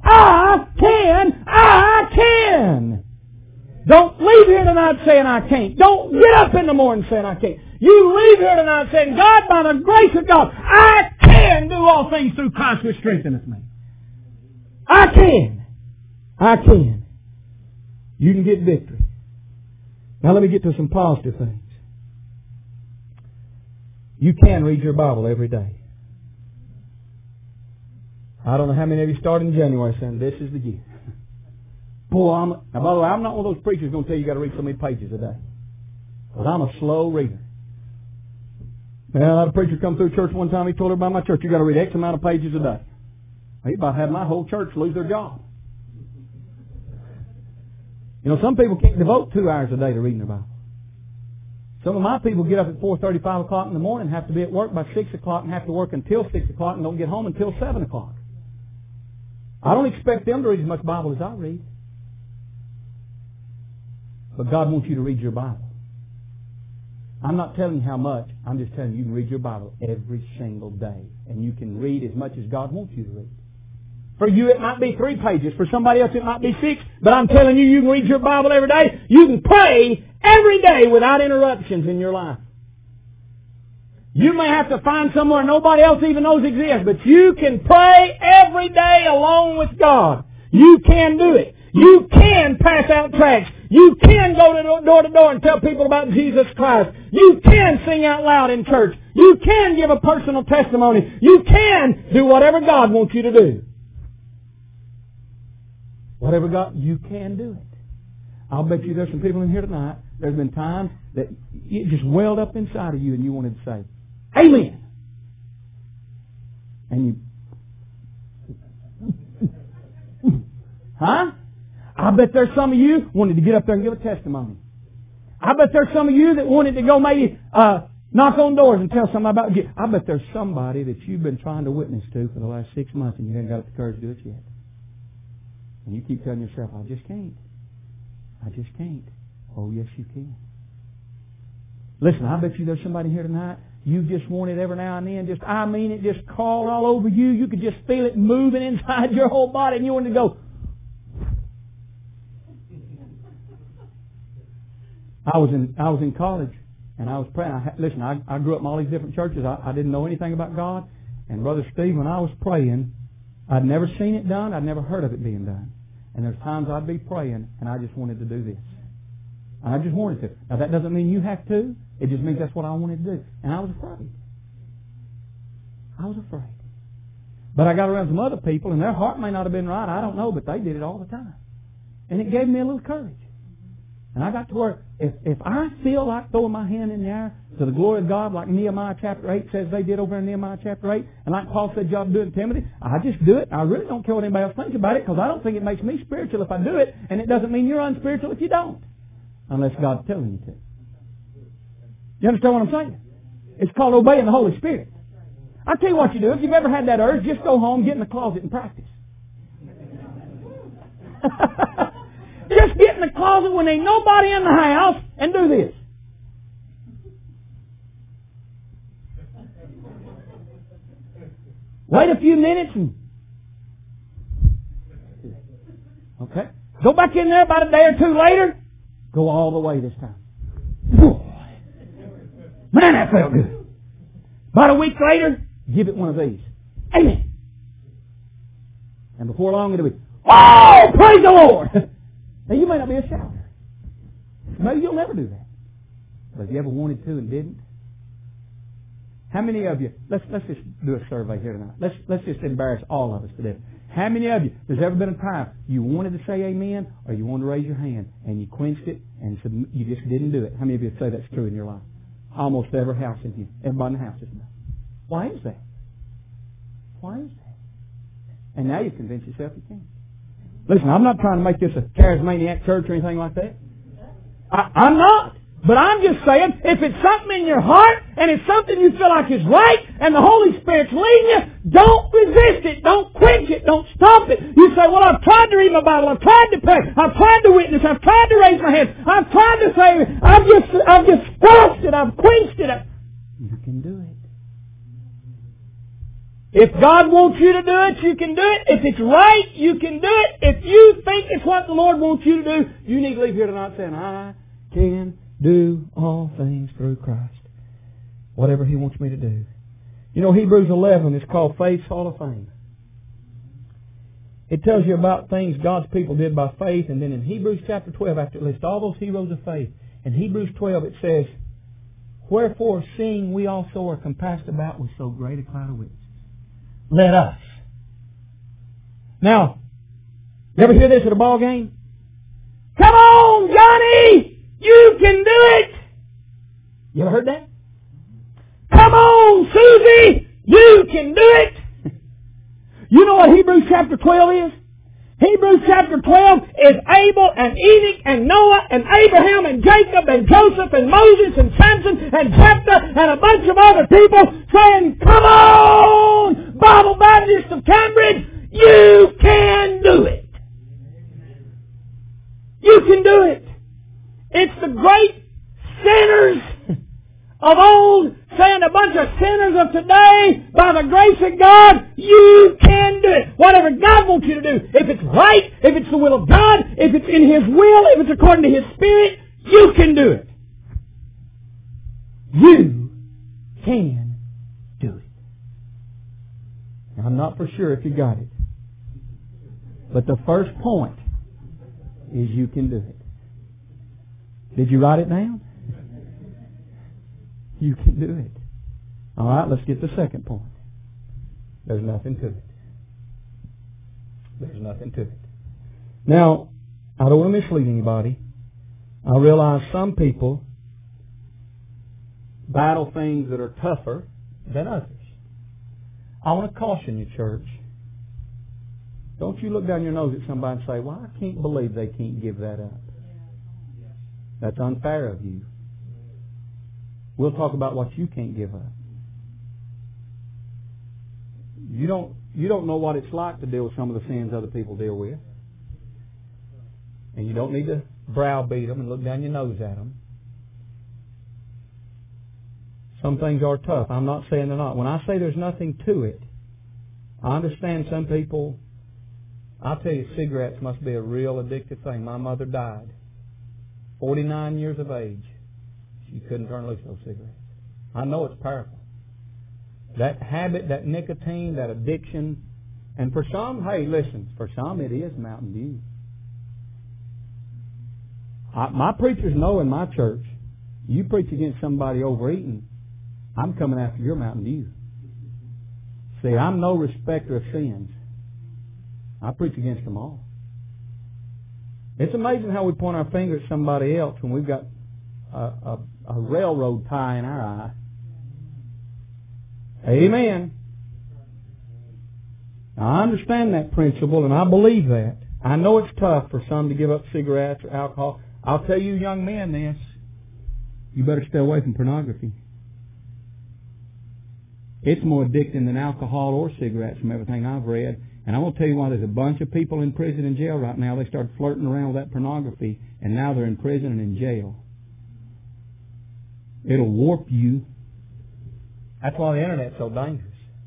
Don't leave here tonight saying I can't. Don't get up in the morning saying I can't. You leave here tonight saying, God, by the grace of God, I can do all things through Christ which strengtheneth me. I can. You can get victory. Now let me get to some positive things. You can read your Bible every day. I don't know how many of you started in January saying, this is the year. Boy, now by the way, I'm not one of those preachers going to tell you got to read so many pages a day. Because I'm a slow reader. Well, I had a preacher come through church one time, he told everybody in my church, you got to read X amount of pages a day. He about had my whole church lose their job. You know, some people can't devote 2 hours a day to reading their Bible. Some of my people get up at 4:30, 5 o'clock in the morning, have to be at work by 6 o'clock and have to work until 6 o'clock and don't get home until 7 o'clock. I don't expect them to read as much Bible as I read. But God wants you to read your Bible. I'm not telling you how much. I'm just telling you can read your Bible every single day. And you can read as much as God wants you to read. For you it might be 3 pages. For somebody else it might be 6. But I'm telling you, you can read your Bible every day. You can pray every day without interruptions in your life. You may have to find somewhere nobody else even knows exists, but you can pray every day along with God. You can do it. You can pass out tracts. You can go door to door and tell people about Jesus Christ. You can sing out loud in church. You can give a personal testimony. You can do whatever God wants you to do. Whatever God, you can do it. I'll bet you there's some people in here tonight, there's been times that it just welled up inside of you and you wanted to say, Amen. And you... Huh? I bet there's some of you wanted to get up there and give a testimony. I bet there's some of you that wanted to go maybe knock on doors and tell somebody about you. I bet there's somebody that you've been trying to witness to for the last 6 months and you haven't got the courage to do it yet. And you keep telling yourself, I just can't. Oh, yes, you can. Listen, I bet you there's somebody here tonight, you just want it every now and then, just crawled all over you. You could just feel it moving inside your whole body and you wanted to go. I was in college and I was praying. I grew up in all these different churches. I didn't know anything about God. And Brother Steve, when I was praying, I'd never seen it done. I'd never heard of it being done. And there's times I'd be praying and I just wanted to do this. I just wanted to. Now that doesn't mean you have to. It just means that's what I wanted to do. And I was afraid. I was afraid. But I got around some other people and their heart may not have been right. I don't know, but they did it all the time. And it gave me a little courage. And I got to where if I feel like throwing my hand in the air to the glory of God, like Nehemiah chapter 8 says they did over in Nehemiah chapter 8, and like Paul said you ought to do it in Timothy, I just do it. I really don't care what anybody else thinks about it because I don't think it makes me spiritual if I do it, and it doesn't mean you're unspiritual if you don't. Unless God's telling you to. You understand what I'm saying? It's called obeying the Holy Spirit. I'll tell you what you do. If you've ever had that urge, just go home, get in the closet and practice. Just get in the closet when ain't nobody in the house and do this. Wait a few minutes and... Okay. Go back in there about a day or two later. Go all the way this time. Boy. Man, that felt good. About a week later, give it one of these. Amen. And before long it'll be, oh, praise the Lord. Now you may not be a shouter. Maybe you'll never do that. But if you ever wanted to and didn't, how many of you, let's just do a survey here tonight. Let's just embarrass all of us today. How many of you, there's ever been a time you wanted to say amen or you wanted to raise your hand and you quenched it and you just didn't do it? How many of you say that's true in your life? Almost every house in here. Everybody in the house is now. Why is that? Why is that? And now you've convinced yourself you can. Listen, I'm not trying to make this a charismatic church or anything like that. I'm not. But I'm just saying, if it's something in your heart and it's something you feel like is right and the Holy Spirit's leading you, don't resist it. Don't quench it. Don't stop it. You say, well, I've tried to read my Bible. I've tried to pray. I've tried to witness. I've tried to raise my hand. I've tried to say, I've just squashed it. I've quenched it. You can do it. If God wants you to do it, you can do it. If it's right, you can do it. If you think it's what the Lord wants you to do, you need to leave here tonight saying, I can do all things through Christ. Whatever He wants me to do. You know, Hebrews 11 is called Faith's Hall of Fame. It tells you about things God's people did by faith, and then in Hebrews chapter 12, after it lists all those heroes of faith, in Hebrews 12 it says, wherefore, seeing we also are compassed about with so great a cloud of witnesses, let us. Now, you ever hear this at a ball game? Come on, Johnny! You can do it! You ever heard that? Come on, Susie! You can do it! You know what Hebrews chapter 12 is? Hebrews chapter 12 is Abel and Enoch and Noah and Abraham and Jacob and Joseph and Moses and Samson and Jephthah and a bunch of other people saying, come on, Bible Baptist of Cambridge, you can do it. You can do it. It's the great sinners of old saying a bunch of sinners of today, by the grace of God, you can do it. Whatever God wants you to do. If it's right, if it's the will of God, if it's in His will, if it's according to His Spirit, you can do it. You can do it. Now, I'm not for sure if you got it. But the first point is you can do it. Did you write it down? You can do it. All right, let's get the second point. There's nothing to it. There's nothing to it. Now, I don't want to mislead anybody. I realize some people battle things that are tougher than others. I want to caution you, church. Don't you look down your nose at somebody and say, well, I can't believe they can't give that up. That's unfair of you. We'll talk about what you can't give up. You don't know what it's like to deal with some of the sins other people deal with. And you don't need to browbeat them and look down your nose at them. Some things are tough. I'm not saying they're not. When I say there's nothing to it, I understand some people, I'll tell you, cigarettes must be a real addictive thing. My mother died. 49 years of age. She couldn't turn loose those cigarettes. I know it's powerful. That habit, that nicotine, that addiction, And for some, hey, listen, for some it is Mountain Dew. My preachers know in my church, you preach against somebody overeating, I'm coming after your Mountain Dew. See, I'm no respecter of sins. I preach against them all. It's amazing how we point our finger at somebody else when we've got a railroad tie in our eye. Amen. Now, I understand that principle, and I believe that. I know it's tough for some to give up cigarettes or alcohol. I'll tell you young men this. You better stay away from pornography. It's more addicting than alcohol or cigarettes from everything I've read. And I'm going to tell you why. There's a bunch of people in prison and jail right now. They started flirting around with that pornography, and now they're in prison and in jail. It'll warp you. That's why the Internet's so dangerous.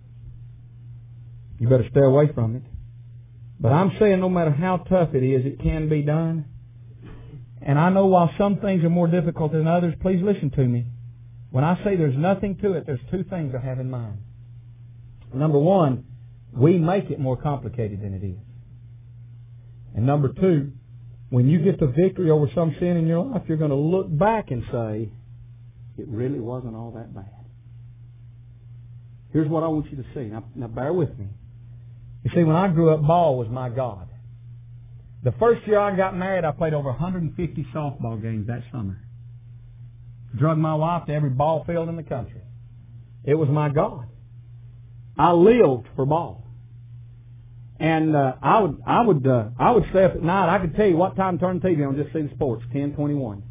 You better stay away from it. But I'm saying no matter how tough it is, it can be done. And I know while some things are more difficult than others, please listen to me. When I say there's nothing to it, there's two things I have in mind. Number one, we make it more complicated than it is. And number two, when you get the victory over some sin in your life, you're going to look back and say, it really wasn't all that bad. Here's what I want you to see. Now bear with me. You see, when I grew up, ball was my God. The first year I got married, I played over 150 softball games that summer. Drug my wife to every ball field in the country. It was my God. I lived for ball. And I would stay up at night. I could tell you what time to turn the TV on, just see the sports, 10:21.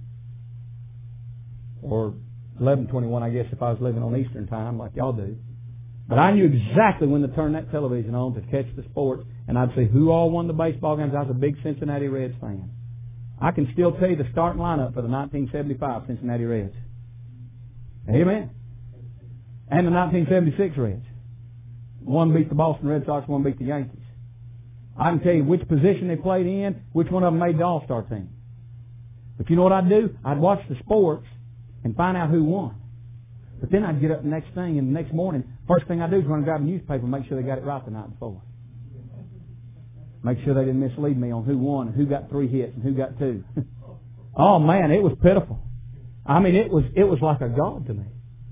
Or 11:21, I guess, if I was living on Eastern time like y'all do. But I knew exactly when to turn that television on to catch the sports, and I'd see who all won the baseball games. I was a big Cincinnati Reds fan. I can still tell you the starting lineup for the 1975 Cincinnati Reds. Amen. And the 1976 Reds. One beat the Boston Red Sox, one beat the Yankees. I can tell you which position they played in, which one of them made the All-Star team. But you know what I'd do? I'd watch the sports and find out who won. But then I'd get up the next thing, and the next morning, first thing I do is run and grab a newspaper and make sure they got it right the night before. Make sure they didn't mislead me on who won and who got 3 hits and who got 2. Oh man, it was pitiful. I mean, it was like a God to me.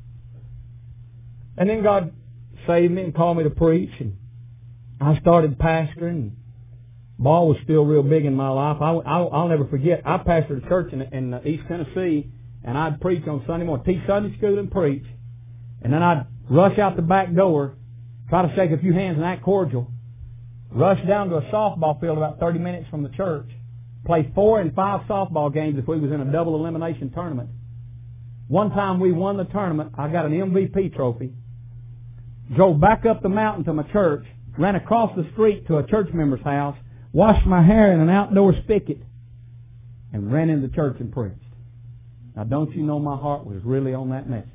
And then God saved me and called me to preach, and I started pastoring. Ball was still real big in my life. I'll never forget. I pastored a church in East Tennessee, and I'd preach on Sunday morning, teach Sunday school and preach. And then I'd rush out the back door, try to shake a few hands and act cordial, rush down to a softball field about 30 minutes from the church, play 4 and 5 softball games if we was in a double elimination tournament. One time we won the tournament. I got an MVP trophy. Drove back up the mountain to my church, ran across the street to a church member's house, washed my hair in an outdoor spigot, and ran into church and preached. Now, don't you know my heart was really on that message?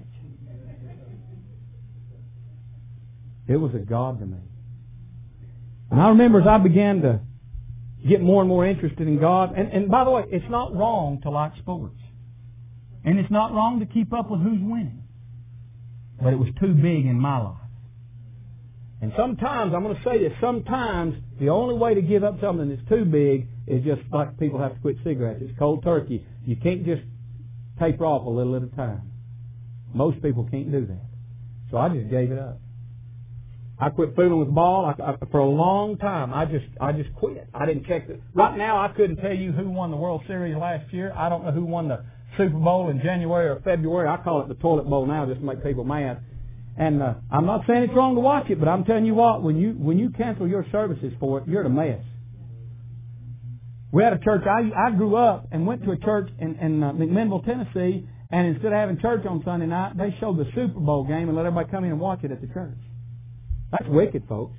It was a God to me. And I remember as I began to get more and more interested in God, and by the way, it's not wrong to like sports. And it's not wrong to keep up with who's winning. But it was too big in my life. And sometimes, I'm going to say this, sometimes the only way to give up something that's too big is just like people have to quit cigarettes. It's cold turkey. You can't just taper off a little at a time. Most people can't do that. So I just gave it up. I quit fooling with ball. For a long time, I just quit. I didn't check it. Right now, I couldn't tell you who won the World Series last year. I don't know who won the Super Bowl in January or February. I call it the toilet bowl now just to make people mad. And I'm not saying it's wrong to watch it, but I'm telling you what, when you cancel your services for it, you're in a mess. We had a church. I grew up and went to a church in McMinnville, Tennessee, and instead of having church on Sunday night, they showed the Super Bowl game and let everybody come in and watch it at the church. That's wicked, folks.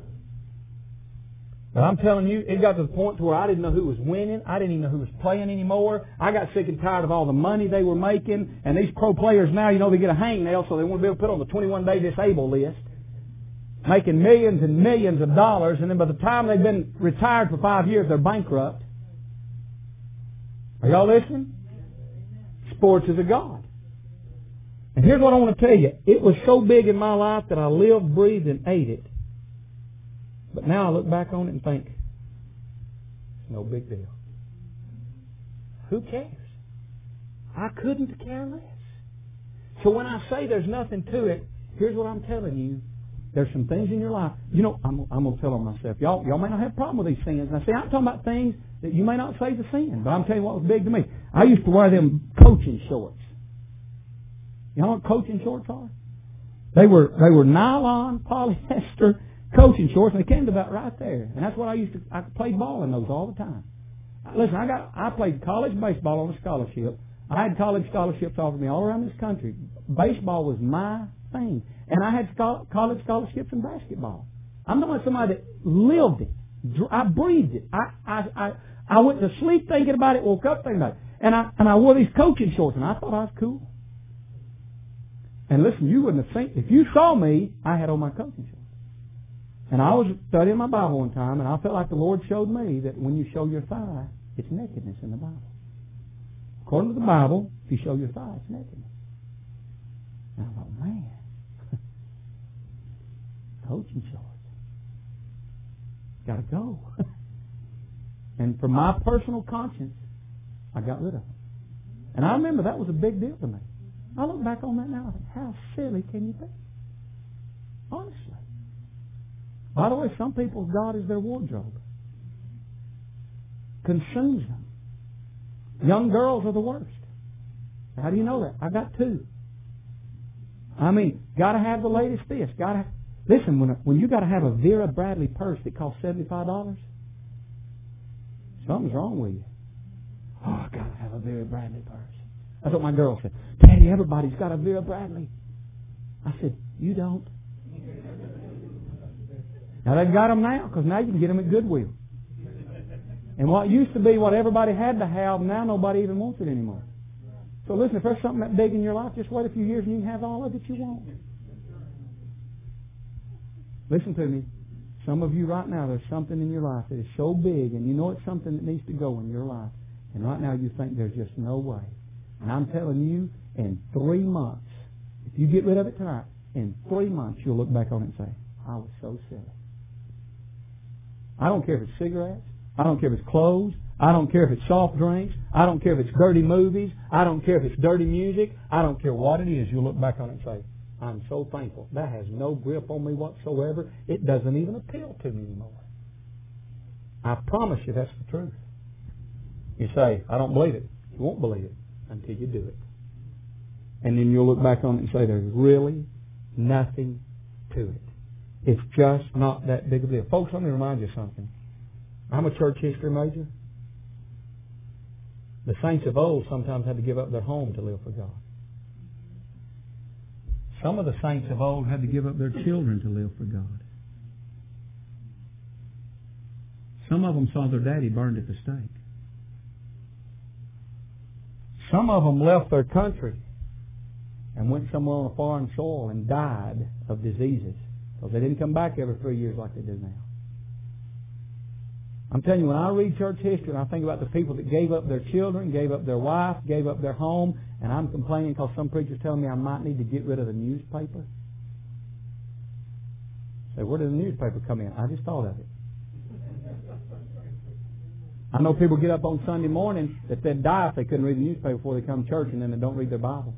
But I'm telling you, it got to the point to where I didn't know who was winning. I didn't even know who was playing anymore. I got sick and tired of all the money they were making. And these pro players now, you know, they get a hangnail, so they want to be able to put on the 21-day disabled list, making millions and millions of dollars. And then by the time they've been retired for 5 years, they're bankrupt. Are y'all listening? Sports is a god. And here's what I want to tell you. It was so big in my life that I lived, breathed, and ate it. But now I look back on it and think, it's no big deal. Who cares? I couldn't care less. So when I say there's nothing to it, here's what I'm telling you. There's some things in your life. You know, I'm going to tell on myself. Y'all may not have a problem with these sins. Now, see, I'm talking about things that you may not say is a sin, but I'm telling you what was big to me. I used to wear them coaching shorts. You know what coaching shorts are? They were nylon, polyester coaching shorts, and they came to about right there. And that's what I played ball in those all the time. Listen, I played college baseball on a scholarship. I had college scholarships offered me all around this country. Baseball was my thing. And I had college scholarships in basketball. I'm talking about somebody that lived it. I breathed it. I went to sleep thinking about it, woke up thinking about it. And I wore these coaching shorts, and I thought I was cool. And listen, you wouldn't have seen, if you saw me, I had on my coaching shorts. And I was studying my Bible one time, and I felt like the Lord showed me that when you show your thigh, it's nakedness in the Bible. According to the Bible, if you show your thigh, it's nakedness. And I thought, man, coaching shorts. Got to go. And for my personal conscience, I got rid of them. And I remember that was a big deal to me. I look back on that now and think, how silly can you be? Honestly. By the way, some people's God is their wardrobe. Consumes them. Young girls are the worst. How do you know that? I got two. I mean, got to have the latest this. Listen, when you got to have a Vera Bradley purse that costs $75, something's wrong with you. Oh, I got to have a Vera Bradley purse. That's what my girl said. Daddy, everybody's got a Vera Bradley. I said, you don't. Now they've got them now, because now you can get them at Goodwill. And what used to be what everybody had to have, now nobody even wants it anymore. So listen, if there's something that big in your life, just wait a few years and you can have all of it you want. Listen to me. Some of you right now, there's something in your life that is so big, and you know it's something that needs to go in your life. And right now you think there's just no way. And I'm telling you, in 3 months, if you get rid of it tonight, in 3 months you'll look back on it and say, I was so silly. I don't care if it's cigarettes. I don't care if it's clothes. I don't care if it's soft drinks. I don't care if it's dirty movies. I don't care if it's dirty music. I don't care what it is. You'll look back on it and say, I'm so thankful. That has no grip on me whatsoever. It doesn't even appeal to me anymore. I promise you that's the truth. You say, I don't believe it. You won't believe it until you do it. And then you'll look back on it and say, there's really nothing to it. It's just not that big of a deal. Folks, let me remind you something. I'm a church history major. The saints of old sometimes had to give up their home to live for God. Some of the saints of old had to give up their children to live for God. Some of them saw their daddy burned at the stake. Some of them left their country and went somewhere on a foreign soil and died of diseases because they didn't come back every 3 years like they do now. I'm telling you, when I read church history and I think about the people that gave up their children, gave up their wife, gave up their home, and I'm complaining because some preacher's telling me I might need to get rid of the newspaper. Say, where did the newspaper come in? I just thought of it. I know people get up on Sunday morning that they'd die if they couldn't read the newspaper before they come to church, and then they don't read their Bible.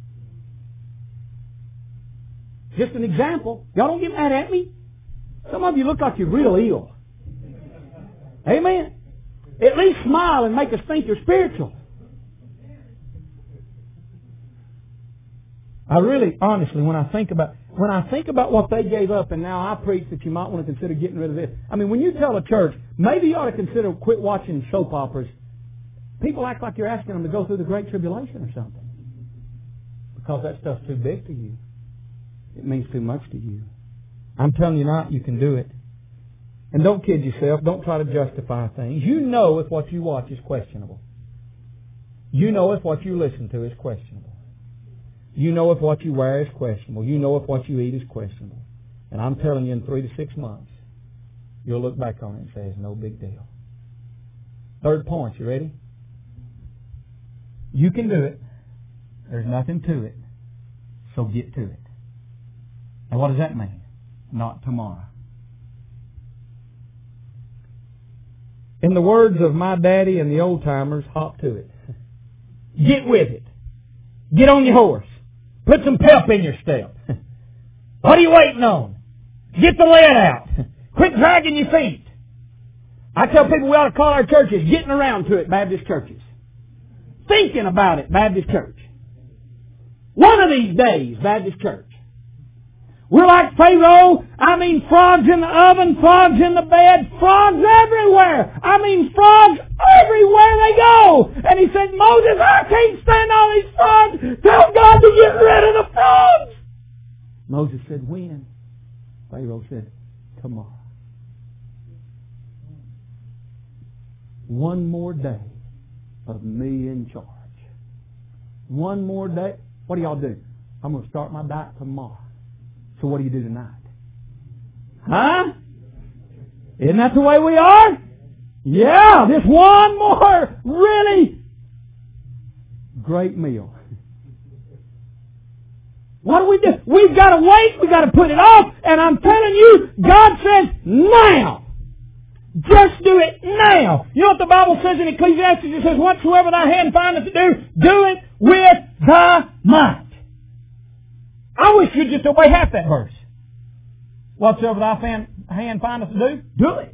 Just an example. Y'all don't get mad at me. Some of you look like you're real ill. Amen. At least smile and make us think you're spiritual. I really, honestly, when I think about what they gave up, and now I preach that you might want to consider getting rid of this. I mean, when you tell a church, maybe you ought to consider quit watching soap operas. People act like you're asking them to go through the Great Tribulation or something. Because that stuff's too big for you. It means too much to you. I'm telling you not, you can do it. And don't kid yourself. Don't try to justify things. You know if what you watch is questionable. You know if what you listen to is questionable. You know if what you wear is questionable. You know if what you eat is questionable. And I'm telling you, in 3 to 6 months, you'll look back on it and say, it's no big deal. Third point, you ready? You can do it. There's nothing to it. So get to it. And what does that mean? Not tomorrow. In the words of my daddy and the old timers, hop to it. Get with it. Get on your horse. Put some pep in your step. What are you waiting on? Get the lead out. Quit dragging your feet. I tell people we ought to call our churches Getting Around to It Baptist churches. Thinking about it Baptist church. One of these days Baptist church. We're like Pharaoh. I mean frogs in the oven, frogs in the bed, frogs everywhere. I mean frogs everywhere they go. And he said, Moses, I can't stand all these frogs. Tell God to get rid of the frogs. Moses said, when? Pharaoh said, tomorrow. One more day of me in charge. One more day. What do y'all do? I'm going to start my diet tomorrow. So what do you do tonight? Huh? Isn't that the way we are? Yeah, just one more really great meal. What do we do? We've got to wait. We've got to put it off. And I'm telling you, God says now. Just do it now. You know what the Bible says in Ecclesiastes? It says, whatsoever thy hand findeth to do, do it with thy might. I wish you'd just obey half that verse. Whatsoever thy hand findeth to do, do it.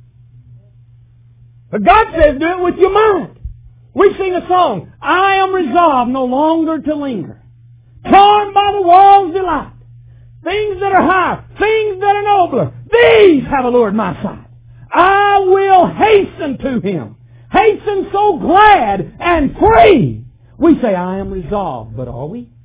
But God says do it with your mind. We sing a song, I am resolved no longer to linger. Torn by the world's delight. Things that are high, things that are nobler, these have allured my sight. I will hasten to Him. Hasten so glad and free. We say, I am resolved, but are we?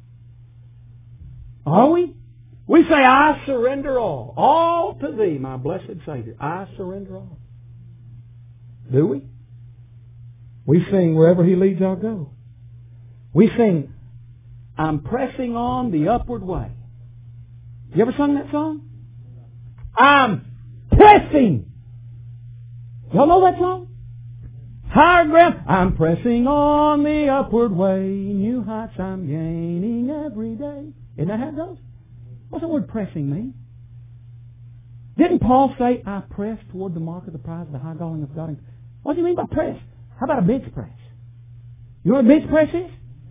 Are we? We say, I surrender all. All to Thee, my blessed Savior. I surrender all. Do we? We sing, wherever He leads, I'll go. We sing, I'm pressing on the upward way. You ever sung that song? I'm pressing. Y'all know that song? Higher ground. I'm pressing on the upward way. New heights I'm gaining every day. Isn't that how it goes? What's the word pressing mean? Didn't Paul say, I press toward the mark of the prize of the high calling of God? What do you mean by press? How about a bench press? You know what a bench press is?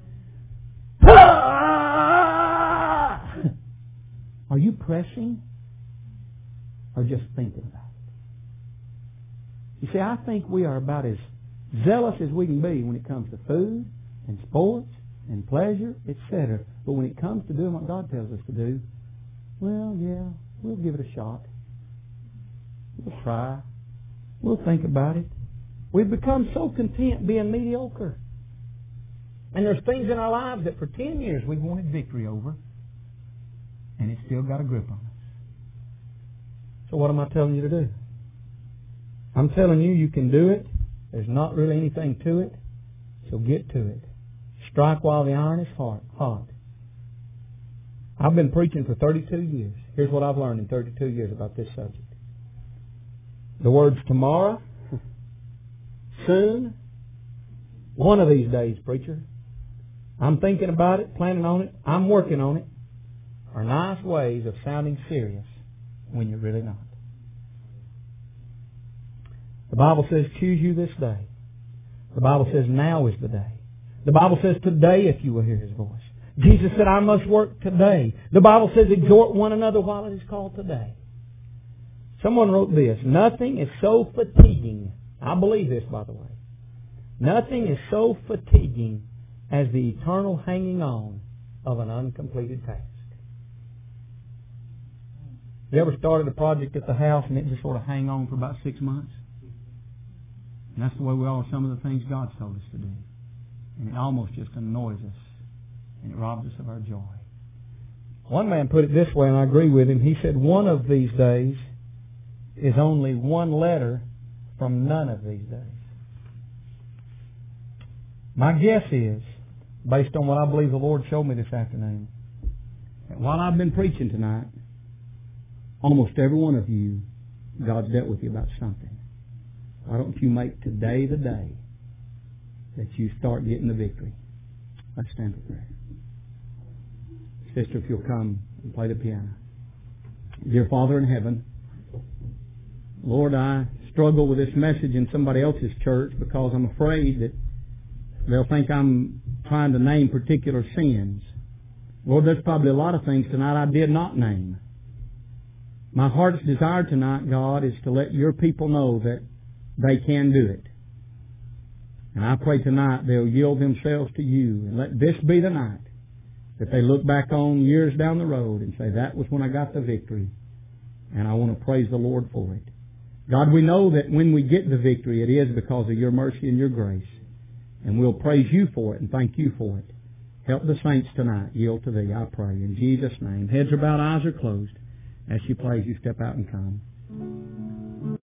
Are you pressing or just thinking about it? You see, I think we are about as zealous as we can be when it comes to food and sports and pleasure, etc. But when it comes to doing what God tells us to do, well, yeah, we'll give it a shot. We'll try. We'll think about it. We've become so content being mediocre. And there's things in our lives that for 10 years we've wanted victory over, and it's still got a grip on us. So what am I telling you to do? I'm telling you, you can do it. There's not really anything to it, so get to it. Strike while the iron is hot. I've been preaching for 32 years. Here's what I've learned in 32 years about this subject. The words tomorrow, soon, one of these days, preacher, I'm thinking about it, planning on it, I'm working on it, are nice ways of sounding serious when you're really not. The Bible says, choose you this day. The Bible says, now is the day. The Bible says, today if you will hear His voice. Jesus said, I must work today. The Bible says, exhort one another while it is called today. Someone wrote this, nothing is so fatiguing. I believe this, by the way. Nothing is so fatiguing as the eternal hanging on of an uncompleted task. You ever started a project at the house and it just sort of hang on for about 6 months? And that's the way we are with some of the things God's told us to do. And it almost just annoys us. And it robs us of our joy. One man put it this way, and I agree with him. He said, one of these days is only one letter from none of these days. My guess is, based on what I believe the Lord showed me this afternoon, that while I've been preaching tonight, almost every one of you, God's dealt with you about something. Why don't you make today the day that you start getting the victory? Let's stand for prayer. Sister, if you'll come and play the piano. Dear Father in heaven, Lord, I struggle with this message in somebody else's church because I'm afraid that they'll think I'm trying to name particular sins. Lord, there's probably a lot of things tonight I did not name. My heart's desire tonight, God, is to let your people know that they can do it. And I pray tonight they'll yield themselves to you, and let this be the night that they look back on years down the road and say, that was when I got the victory, and I want to praise the Lord for it. God, we know that when we get the victory, it is because of your mercy and your grace, and we'll praise you for it and thank you for it. Help the saints tonight yield to thee, I pray, in Jesus' name. Heads are bowed, eyes are closed. As she plays, you step out and come.